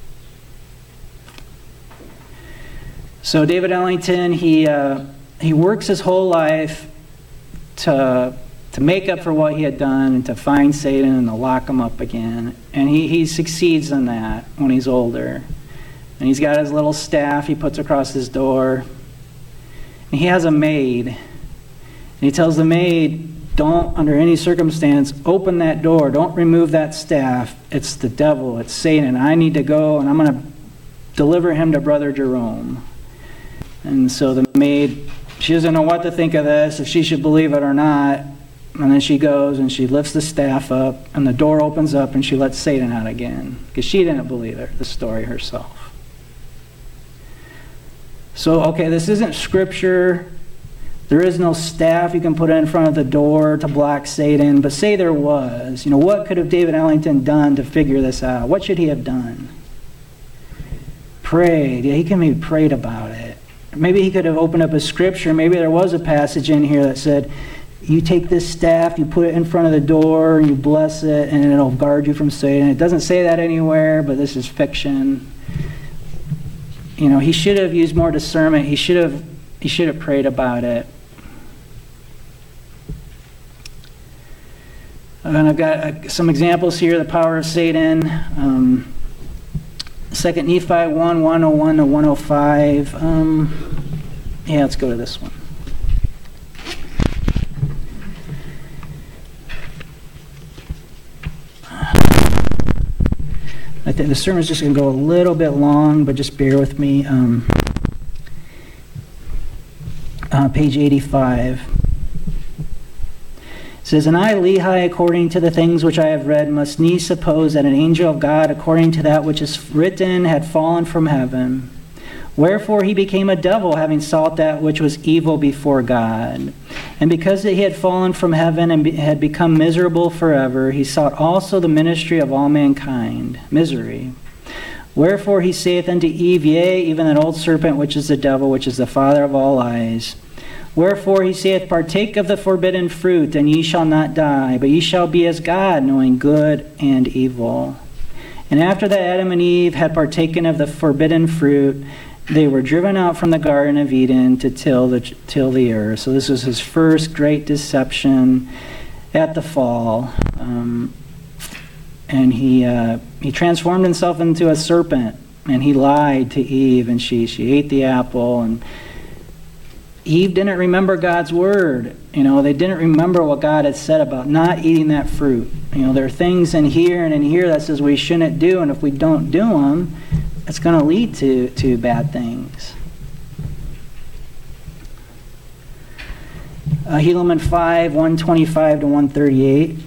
So David Ellington, he uh, he works his whole life to to make up for what he had done and to find Satan and to lock him up again. And he, he succeeds in that when he's older. And he's got his little staff he puts across his door. And he has a maid. And he tells the maid, don't, under any circumstance, open that door. Don't remove that staff. It's the devil. It's Satan. I need to go, and I'm going to deliver him to Brother Jerome. And so the maid, she doesn't know what to think of this, if she should believe it or not. And then she goes and she lifts the staff up, and the door opens up, and she lets Satan out again, because she didn't believe it, the story herself. So, okay, this isn't scripture. There is no staff you can put in front of the door to block Satan, but say there was. You know, what could have David Ellington done to figure this out? What should he have done? Prayed. Yeah, he can maybe prayed about it. Maybe he could have opened up a scripture. Maybe there was a passage in here that said, you take this staff, you put it in front of the door, and you bless it, and it'll guard you from Satan. It doesn't say that anywhere, but this is fiction. You know, he should have used more discernment. He should have, he should have prayed about it. And I've got uh, some examples here, the power of Satan. Um, Second Nephi one, one oh one to one oh five. Um, yeah, let's go to this one. I think the sermon's just going to go a little bit long, but just bear with me. Um, uh, page eighty-five. It says, and I, Lehi, according to the things which I have read, must needs suppose that an angel of God, according to that which is written, had fallen from heaven. Wherefore he became a devil, having sought that which was evil before God. And because that he had fallen from heaven and be, had become miserable forever, he sought also the ministry of all mankind, misery. Wherefore he saith unto Eve, yea, even that old serpent which is the devil, which is the father of all lies. Wherefore he saith, partake of the forbidden fruit, and ye shall not die, but ye shall be as God, knowing good and evil. And after that Adam and Eve had partaken of the forbidden fruit, they were driven out from the Garden of Eden to till the, till the earth. So this was his first great deception at the fall. Um, and he uh, he transformed himself into a serpent, and he lied to Eve, and she, she ate the apple, and Eve didn't remember God's word. You know, they didn't remember what God had said about not eating that fruit. You know, there are things in here and in here that says we shouldn't do, and if we don't do them, it's going to lead to, to bad things. Uh, Helaman five, one twenty-five to one thirty-eight.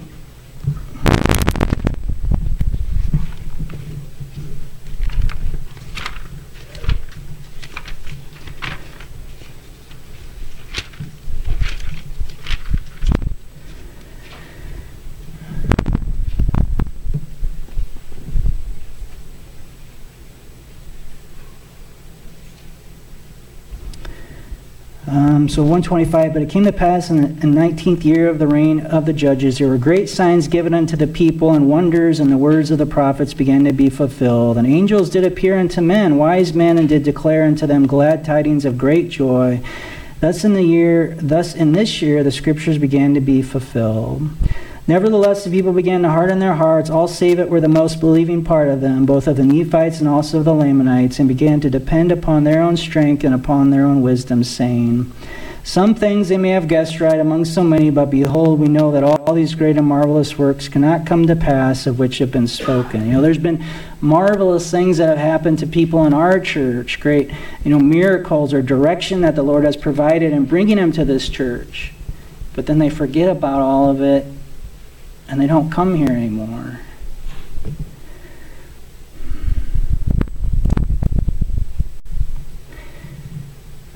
Um, so one twenty-five, but it came to pass in the nineteenth year of the reign of the judges, there were great signs given unto the people, and wonders, and the words of the prophets began to be fulfilled. And angels did appear unto men, wise men, and did declare unto them glad tidings of great joy. Thus in the year, thus in this year, the scriptures began to be fulfilled. Nevertheless, the people began to harden their hearts, all save it were the most believing part of them, both of the Nephites and also of the Lamanites, and began to depend upon their own strength and upon their own wisdom, saying, some things they may have guessed right among so many, but behold, we know that all these great and marvelous works cannot come to pass of which have been spoken. You know, there's been marvelous things that have happened to people in our church, great, you know, miracles or direction that the Lord has provided in bringing them to this church. But then they forget about all of it, and they don't come here anymore.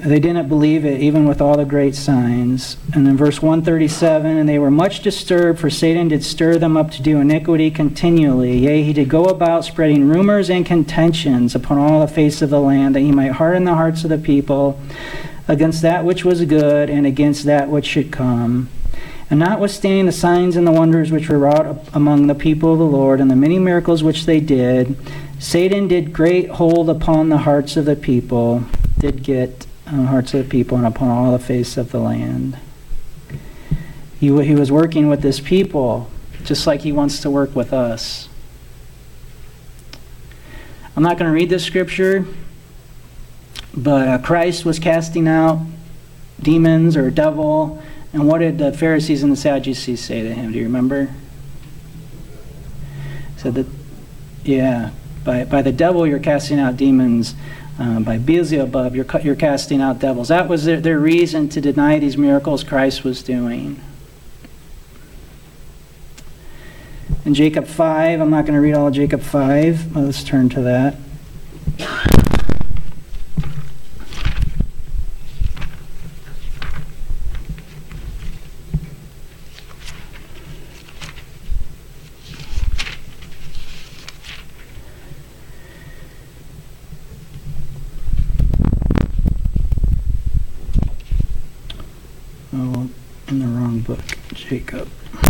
They didn't believe it, even with all the great signs. And in verse one thirty-seven, and they were much disturbed, for Satan did stir them up to do iniquity continually. Yea, he did go about spreading rumors and contentions upon all the face of the land, that he might harden the hearts of the people against that which was good and against that which should come. And notwithstanding the signs and the wonders which were wrought among the people of the Lord, and the many miracles which they did, Satan did great hold upon the hearts of the people, did get on the hearts of the people and upon all the face of the land. He, he was working with this people just like he wants to work with us. I'm not going to read this scripture, but uh, Christ was casting out demons or devil, and what did the Pharisees and the Sadducees say to him? Do you remember? Said that, yeah, by, by the devil you're casting out demons. Um, by Beelzebub, you're, you're casting out devils. That was their, their reason to deny these miracles Christ was doing. In Jacob five, I'm not going to read all of Jacob five. Well, let's turn to that. Oh, in the wrong book, Jacob.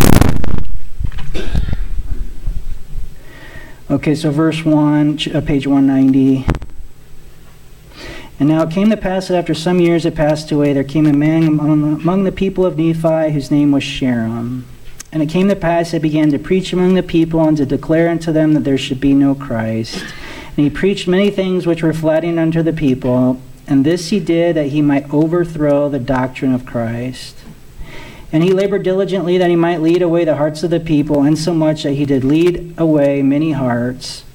Okay, so verse one, page one ninety. And now it came to pass that after some years it passed away, there came a man among, among the people of Nephi, whose name was Sherem. And it came to pass that he began to preach among the people and to declare unto them that there should be no Christ. And he preached many things which were flattering unto the people, and this he did that he might overthrow the doctrine of Christ. And he labored diligently that he might lead away the hearts of the people, insomuch that he did lead away many hearts.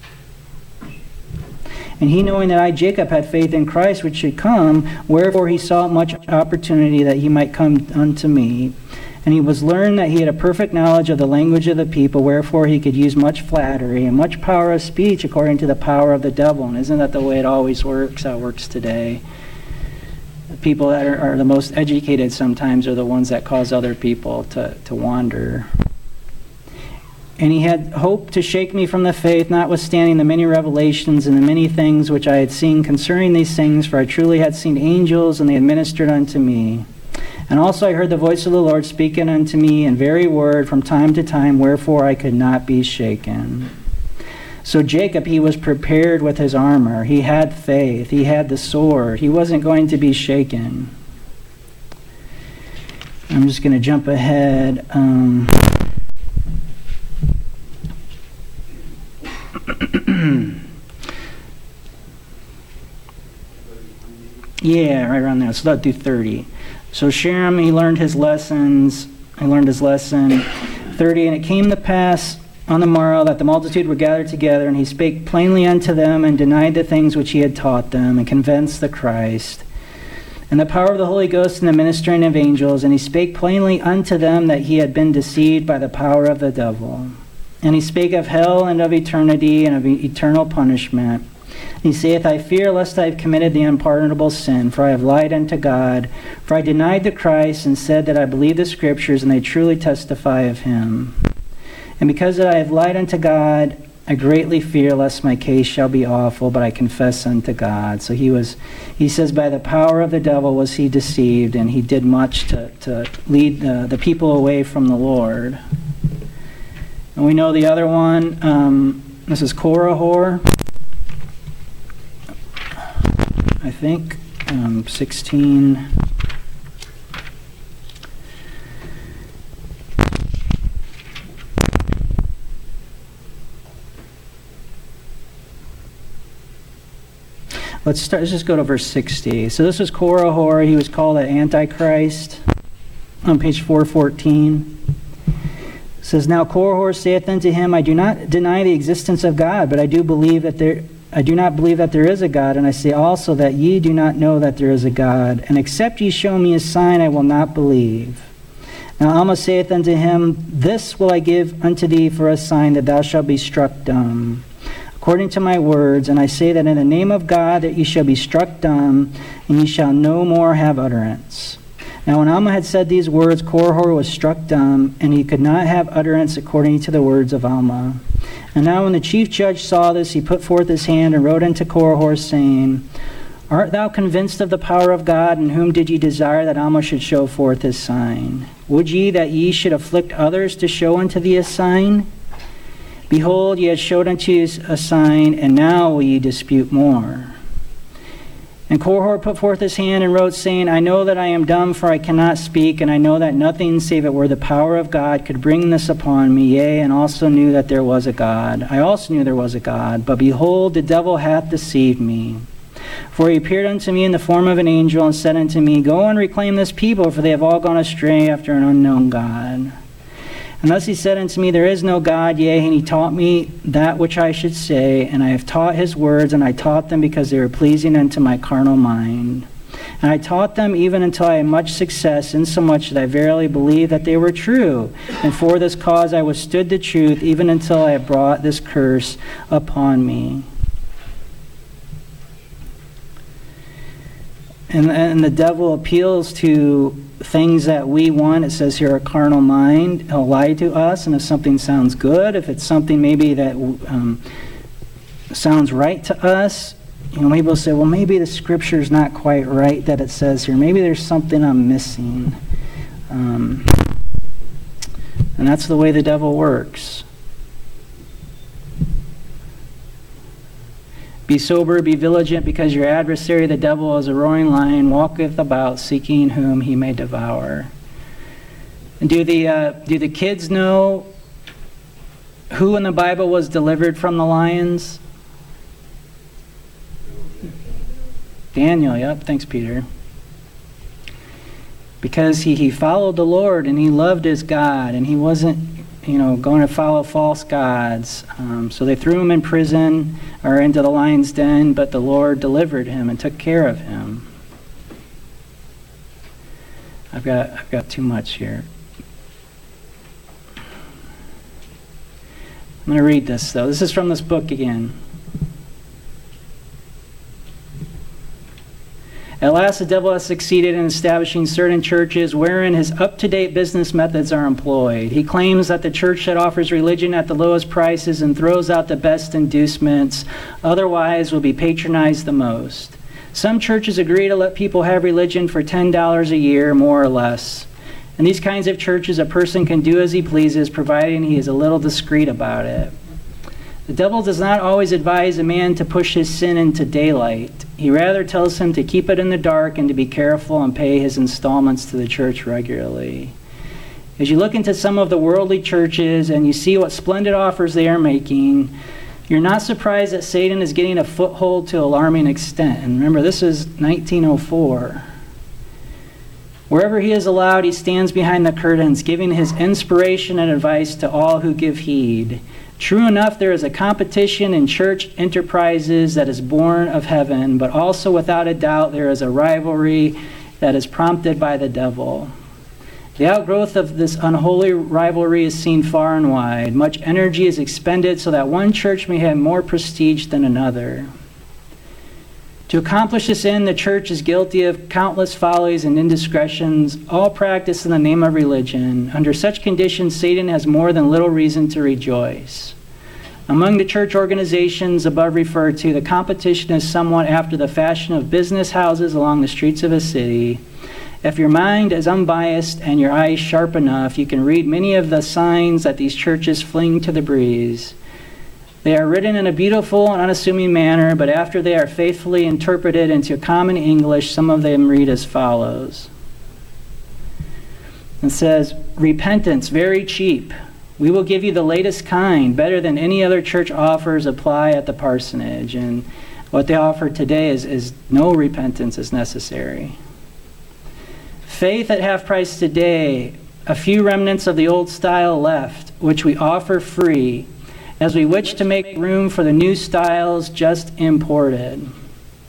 And he, knowing that I, Jacob, had faith in Christ which should come, wherefore he sought much opportunity that he might come unto me. And he was learned that he had a perfect knowledge of the language of the people, wherefore he could use much flattery and much power of speech according to the power of the devil. And isn't that the way it always works, how it works today? The people that are, are the most educated sometimes are the ones that cause other people to, to wander. And he had hope to shake me from the faith, notwithstanding the many revelations and the many things which I had seen concerning these things, for I truly had seen angels, and they had ministered unto me. And also I heard the voice of the Lord speaking unto me in very word from time to time, wherefore I could not be shaken. So Jacob, he was prepared with his armor. He had faith. He had the sword. He wasn't going to be shaken. I'm just going to jump ahead. Um, yeah, right around there. So let's do thirty. So Sherem, he learned his lessons. He learned his lesson. thirty, and it came to pass on the morrow that the multitude were gathered together, and he spake plainly unto them, and denied the things which he had taught them, and convinced the Christ. And the power of the Holy Ghost and the ministering of angels, and he spake plainly unto them that he had been deceived by the power of the devil. And he spake of hell and of eternity and of eternal punishment. He saith, I fear lest I have committed the unpardonable sin, for I have lied unto God. For I denied the Christ, and said that I believe the Scriptures, and they truly testify of him. And because that I have lied unto God, I greatly fear lest my case shall be awful, but I confess unto God. So he was, he says, by the power of the devil was he deceived, and he did much to, to lead the, the people away from the Lord. And we know the other one, um, this is Korihor. I think, um, sixteen. Let's start. Let's just go to verse sixty. So this was Korihor. He was called the Antichrist. On page four fourteen. It says, Now Korihor saith unto him, I do not deny the existence of God, but I do believe that there. I do not believe that there is a God, and I say also that ye do not know that there is a God. And except ye show me a sign, I will not believe. Now Alma saith unto him, This will I give unto thee for a sign, that thou shalt be struck dumb. according to my words, and I say that in the name of God that ye shall be struck dumb, and ye shall no more have utterance. Now when Alma had said these words, Korihor was struck dumb, and he could not have utterance according to the words of Alma. And now when the chief judge saw this, he put forth his hand and wrote unto Korihor, saying, Art thou convinced of the power of God, and whom did ye desire that Alma should show forth his sign? Would ye that ye should afflict others to show unto thee a sign? Behold, ye had showed unto you a sign, and now will ye dispute more. And Korihor put forth his hand and wrote, saying, I know that I am dumb, for I cannot speak, and I know that nothing save it were the power of God could bring this upon me, yea, and also knew that there was a God. I also knew there was a God, but behold, the devil hath deceived me. For he appeared unto me in the form of an angel, and said unto me, Go and reclaim this people, for they have all gone astray after an unknown God. And thus he said unto me, There is no God, yea, and he taught me that which I should say, and I have taught his words, and I taught them because they were pleasing unto my carnal mind. And I taught them even until I had much success, insomuch that I verily believed that they were true. And for this cause I withstood the truth, even until I had brought this curse upon me. And, and the devil appeals to things that we want. It says here, a carnal mind. He'll lie to us, and if something sounds good, if it's something maybe that um, sounds right to us, you know, maybe we'll say, well, maybe the scripture's not quite right that it says here. Maybe there's something I'm missing. Um, and that's the way the devil works. Be sober, be vigilant, because your adversary, the devil, as a roaring lion, walketh about, seeking whom he may devour. And do the uh, do the kids know who in the Bible was delivered from the lions? Daniel, yep, thanks, Peter. Because he, he followed the Lord, and he loved his God, and he wasn't, you know, going to follow false gods. Um, so they threw him in prison or into the lion's den, but the Lord delivered him and took care of him. I've got I've got too much here. I'm going to read this, though. This is from this book again. At last, the devil has succeeded in establishing certain churches wherein his up-to-date business methods are employed. He claims that the church that offers religion at the lowest prices and throws out the best inducements otherwise will be patronized the most. Some churches agree to let people have religion for ten dollars a year, more or less. In these kinds of churches, a person can do as he pleases, providing he is a little discreet about it. The devil does not always advise a man to push his sin into daylight. He rather tells him to keep it in the dark and to be careful and pay his installments to the church regularly. As you look into some of the worldly churches and you see what splendid offers they are making, you're not surprised that Satan is getting a foothold to an alarming extent. And remember, this is nineteen oh four. Wherever he is allowed, he stands behind the curtains, giving his inspiration and advice to all who give heed. True enough, there is a competition in church enterprises that is born of heaven, but also without a doubt there is a rivalry that is prompted by the devil. The outgrowth of this unholy rivalry is seen far and wide. Much energy is expended so that one church may have more prestige than another. To accomplish this end, the church is guilty of countless follies and indiscretions, all practiced in the name of religion. Under such conditions, Satan has more than little reason to rejoice. Among the church organizations above referred to, the competition is somewhat after the fashion of business houses along the streets of a city. If your mind is unbiased and your eyes sharp enough, you can read many of the signs that these churches fling to the breeze. They are written in a beautiful and unassuming manner, but after they are faithfully interpreted into common English, some of them read as follows. It says, repentance, very cheap. We will give you the latest kind, better than any other church offers, apply at the parsonage. And what they offer today is, is no repentance is necessary. Faith at half price today, a few remnants of the old style left, which we offer free, as we wish to make room for the new styles just imported.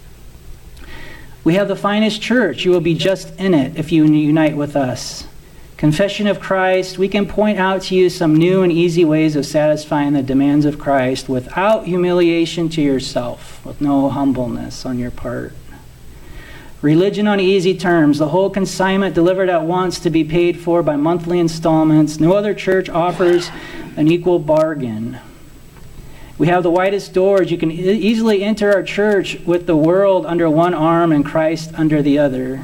We have the finest church. You will be just in it if you unite with us. Confession of Christ, we can point out to you some new and easy ways of satisfying the demands of Christ without humiliation to yourself, with no humbleness on your part. Religion on easy terms, the whole consignment delivered at once to be paid for by monthly installments. No other church offers an equal bargain. We have the widest doors. You can e- easily enter our church with the world under one arm and Christ under the other.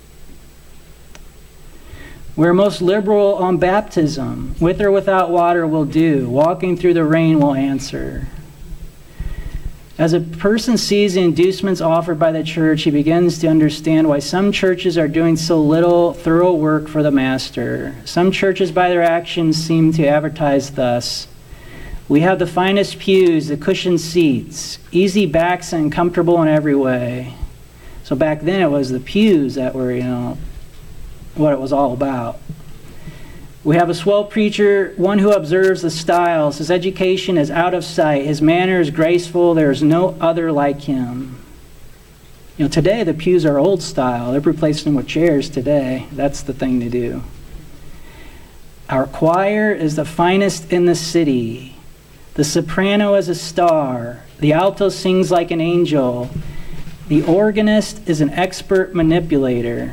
We're most liberal on baptism. With or without water will do. Walking through the rain will answer. As a person sees the inducements offered by the church, he begins to understand why some churches are doing so little thorough work for the master. Some churches, by their actions, seem to advertise thus: we have the finest pews, the cushioned seats, easy backs, and comfortable in every way. So back then it was the pews that were, you know, what it was all about. We have a swell preacher, one who observes the styles. His education is out of sight. His manner is graceful. There is no other like him. You know, today the pews are old style. They're replacing them with chairs today. That's the thing to do. Our choir is the finest in the city. The soprano is a star. The alto sings like an angel. The organist is an expert manipulator.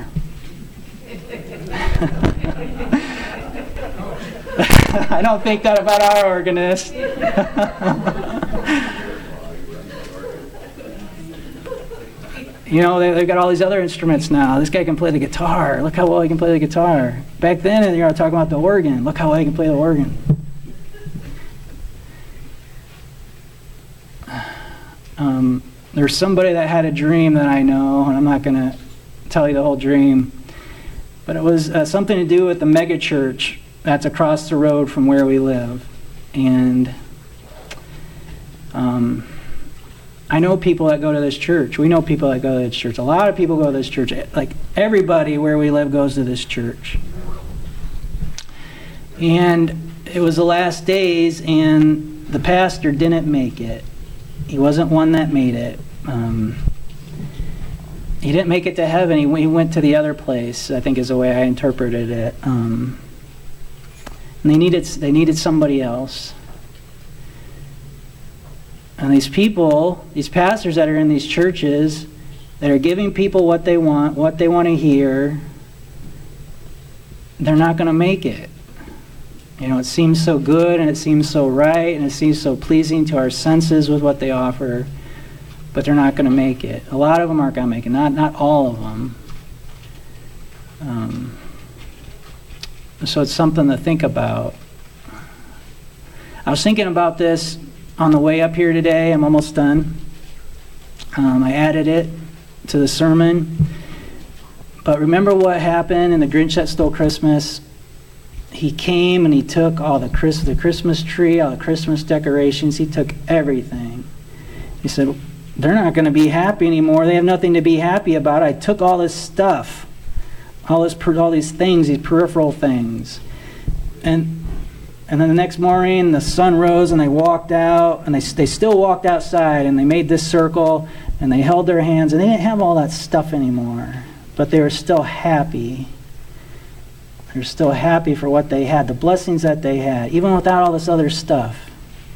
I don't think that about our organist. You know, they, they've got all these other instruments now. This guy can play the guitar. Look how well he can play the guitar. Back then, you know, talking about the organ. Look how well he can play the organ. Um, there's somebody that had a dream that I know, and I'm not going to tell you the whole dream, but it was uh, something to do with the mega church that's across the road from where we live. And um, I know people that go to this church. We know people that go to this church. A lot of people go to this church. Like everybody where we live goes to this church. And it was the last days, and the pastor didn't make it. He wasn't one that made it. Um, he didn't make it to heaven. He, he went to the other place, I think is the way I interpreted it. Um, and they needed they needed somebody else. And these people, these pastors that are in these churches, that are giving people what they want, what they want to hear, they're not going to make it. You know, it seems so good, and it seems so right, and it seems so pleasing to our senses with what they offer, but they're not going to make it. A lot of them aren't going to make it, not not all of them. Um, so it's something to think about. I was thinking about this on the way up here today. I'm almost done. Um, I added it to the sermon. But remember what happened in The Grinch That Stole Christmas? He came and he took all the, Chris, the Christmas tree, all the Christmas decorations. He took everything. He said, they're not going to be happy anymore. They have nothing to be happy about. I took all this stuff, all this, all these things, these peripheral things. And and then the next morning, the sun rose and they walked out, and they they still walked outside, and they made this circle, and they held their hands, and they didn't have all that stuff anymore. But they were still happy. They're still happy for what they had, the blessings that they had, even without all this other stuff.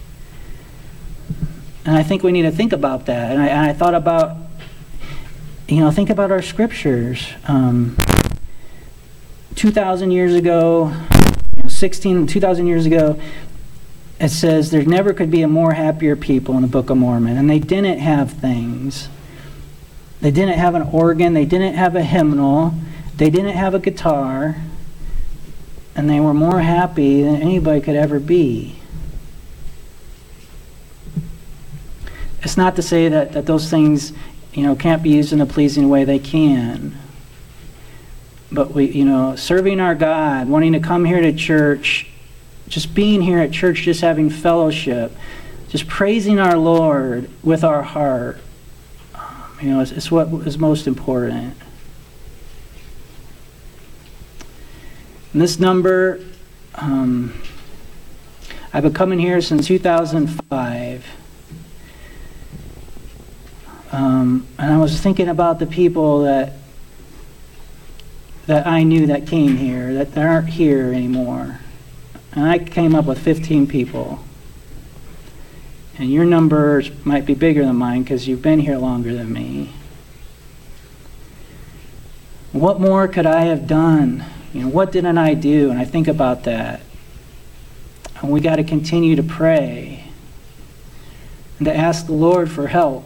And I think we need to think about that. And I, and I thought about, you know, think about our scriptures. Um, two thousand years ago, you know, sixteen, two thousand years ago, it says there never could be a more happier people in the Book of Mormon. And they didn't have things. They didn't have an organ. They didn't have a hymnal. They didn't have a guitar. And they were more happy than anybody could ever be. It's not to say that, that those things, you know, can't be used in a pleasing way. They can. But we, you know, serving our God, wanting to come here to church, just being here at church, just having fellowship, just praising our Lord with our heart, um, you know, it's, it's what is most important. And this number, um, I've been coming here since two thousand five. Um, and I was thinking about the people that that I knew that came here, that aren't here anymore. And I came up with fifteen people. And your numbers might be bigger than mine because you've been here longer than me. What more could I have done? You know, what didn't I do? And I think about that. And we got to continue to pray and to ask the Lord for help.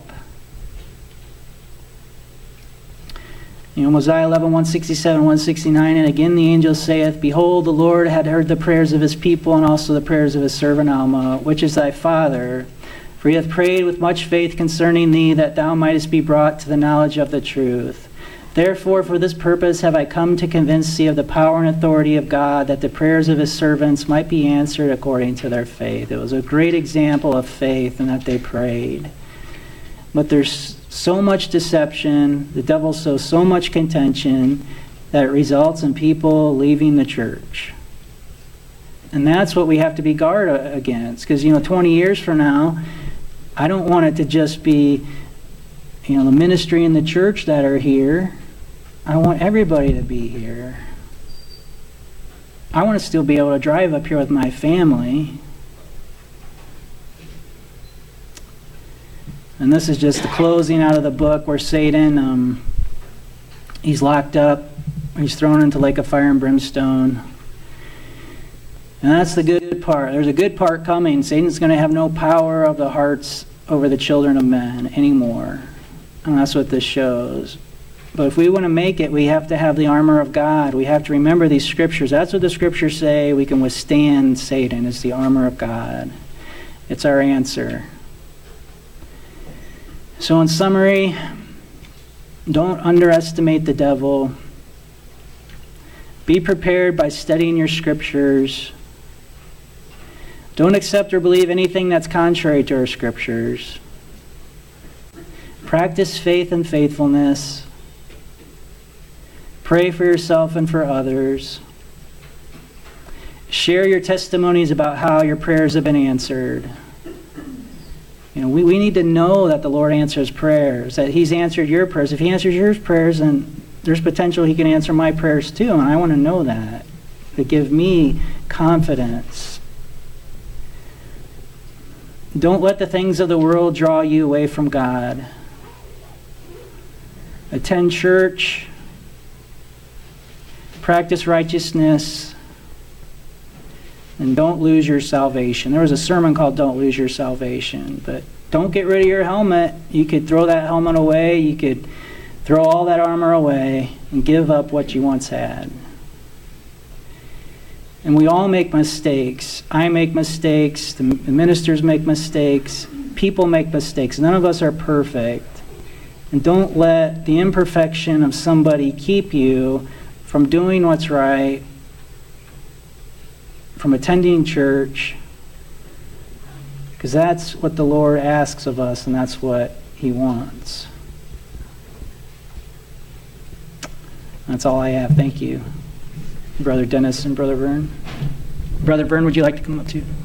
You know, Mosiah eleven, one sixty-seven, one sixty-nine, and again the angel saith, Behold, the Lord had heard the prayers of his people, and also the prayers of his servant Alma, which is thy father. For he hath prayed with much faith concerning thee, that thou mightest be brought to the knowledge of the truth. Therefore, for this purpose have I come to convince thee of the power and authority of God, that the prayers of his servants might be answered according to their faith. It was a great example of faith in that they prayed. But there's so much deception, the devil sows so much contention, that it results in people leaving the church. And that's what we have to be guard against. Because, you know, twenty years from now, I don't want it to just be, you know, the ministry and the church that are here. I want everybody to be here. I want to still be able to drive up here with my family. And this is just the closing out of the book where Satan, um, he's locked up, he's thrown into lake of fire and brimstone. And that's the good part. There's a good part coming. Satan's going to have no power of the hearts over the children of men anymore. And that's what this shows. But if we want to make it, we have to have the armor of God. We have to remember these scriptures. That's what the scriptures say. We can withstand Satan. It's the armor of God. It's our answer. So in summary, don't underestimate the devil. Be prepared by studying your scriptures. Don't accept or believe anything that's contrary to our scriptures. Practice faith and faithfulness. Pray for yourself and for others. Share your testimonies about how your prayers have been answered. You know, we, we need to know that the Lord answers prayers, that he's answered your prayers. If he answers your prayers, then there's potential he can answer my prayers too, and I want to know that. To give me confidence. Don't let the things of the world draw you away from God. Attend church. Practice righteousness. And don't lose your salvation. There was a sermon called Don't Lose Your Salvation. But don't get rid of your helmet. You could throw that helmet away. You could throw all that armor away and give up what you once had. And we all make mistakes. I make mistakes. The ministers make mistakes. People make mistakes. None of us are perfect. And don't let the imperfection of somebody keep you from doing what's right, from attending church, because that's what the Lord asks of us, and that's what he wants. That's all I have. Thank you, Brother Dennis and Brother Vern. Brother Vern, would you like to come up too?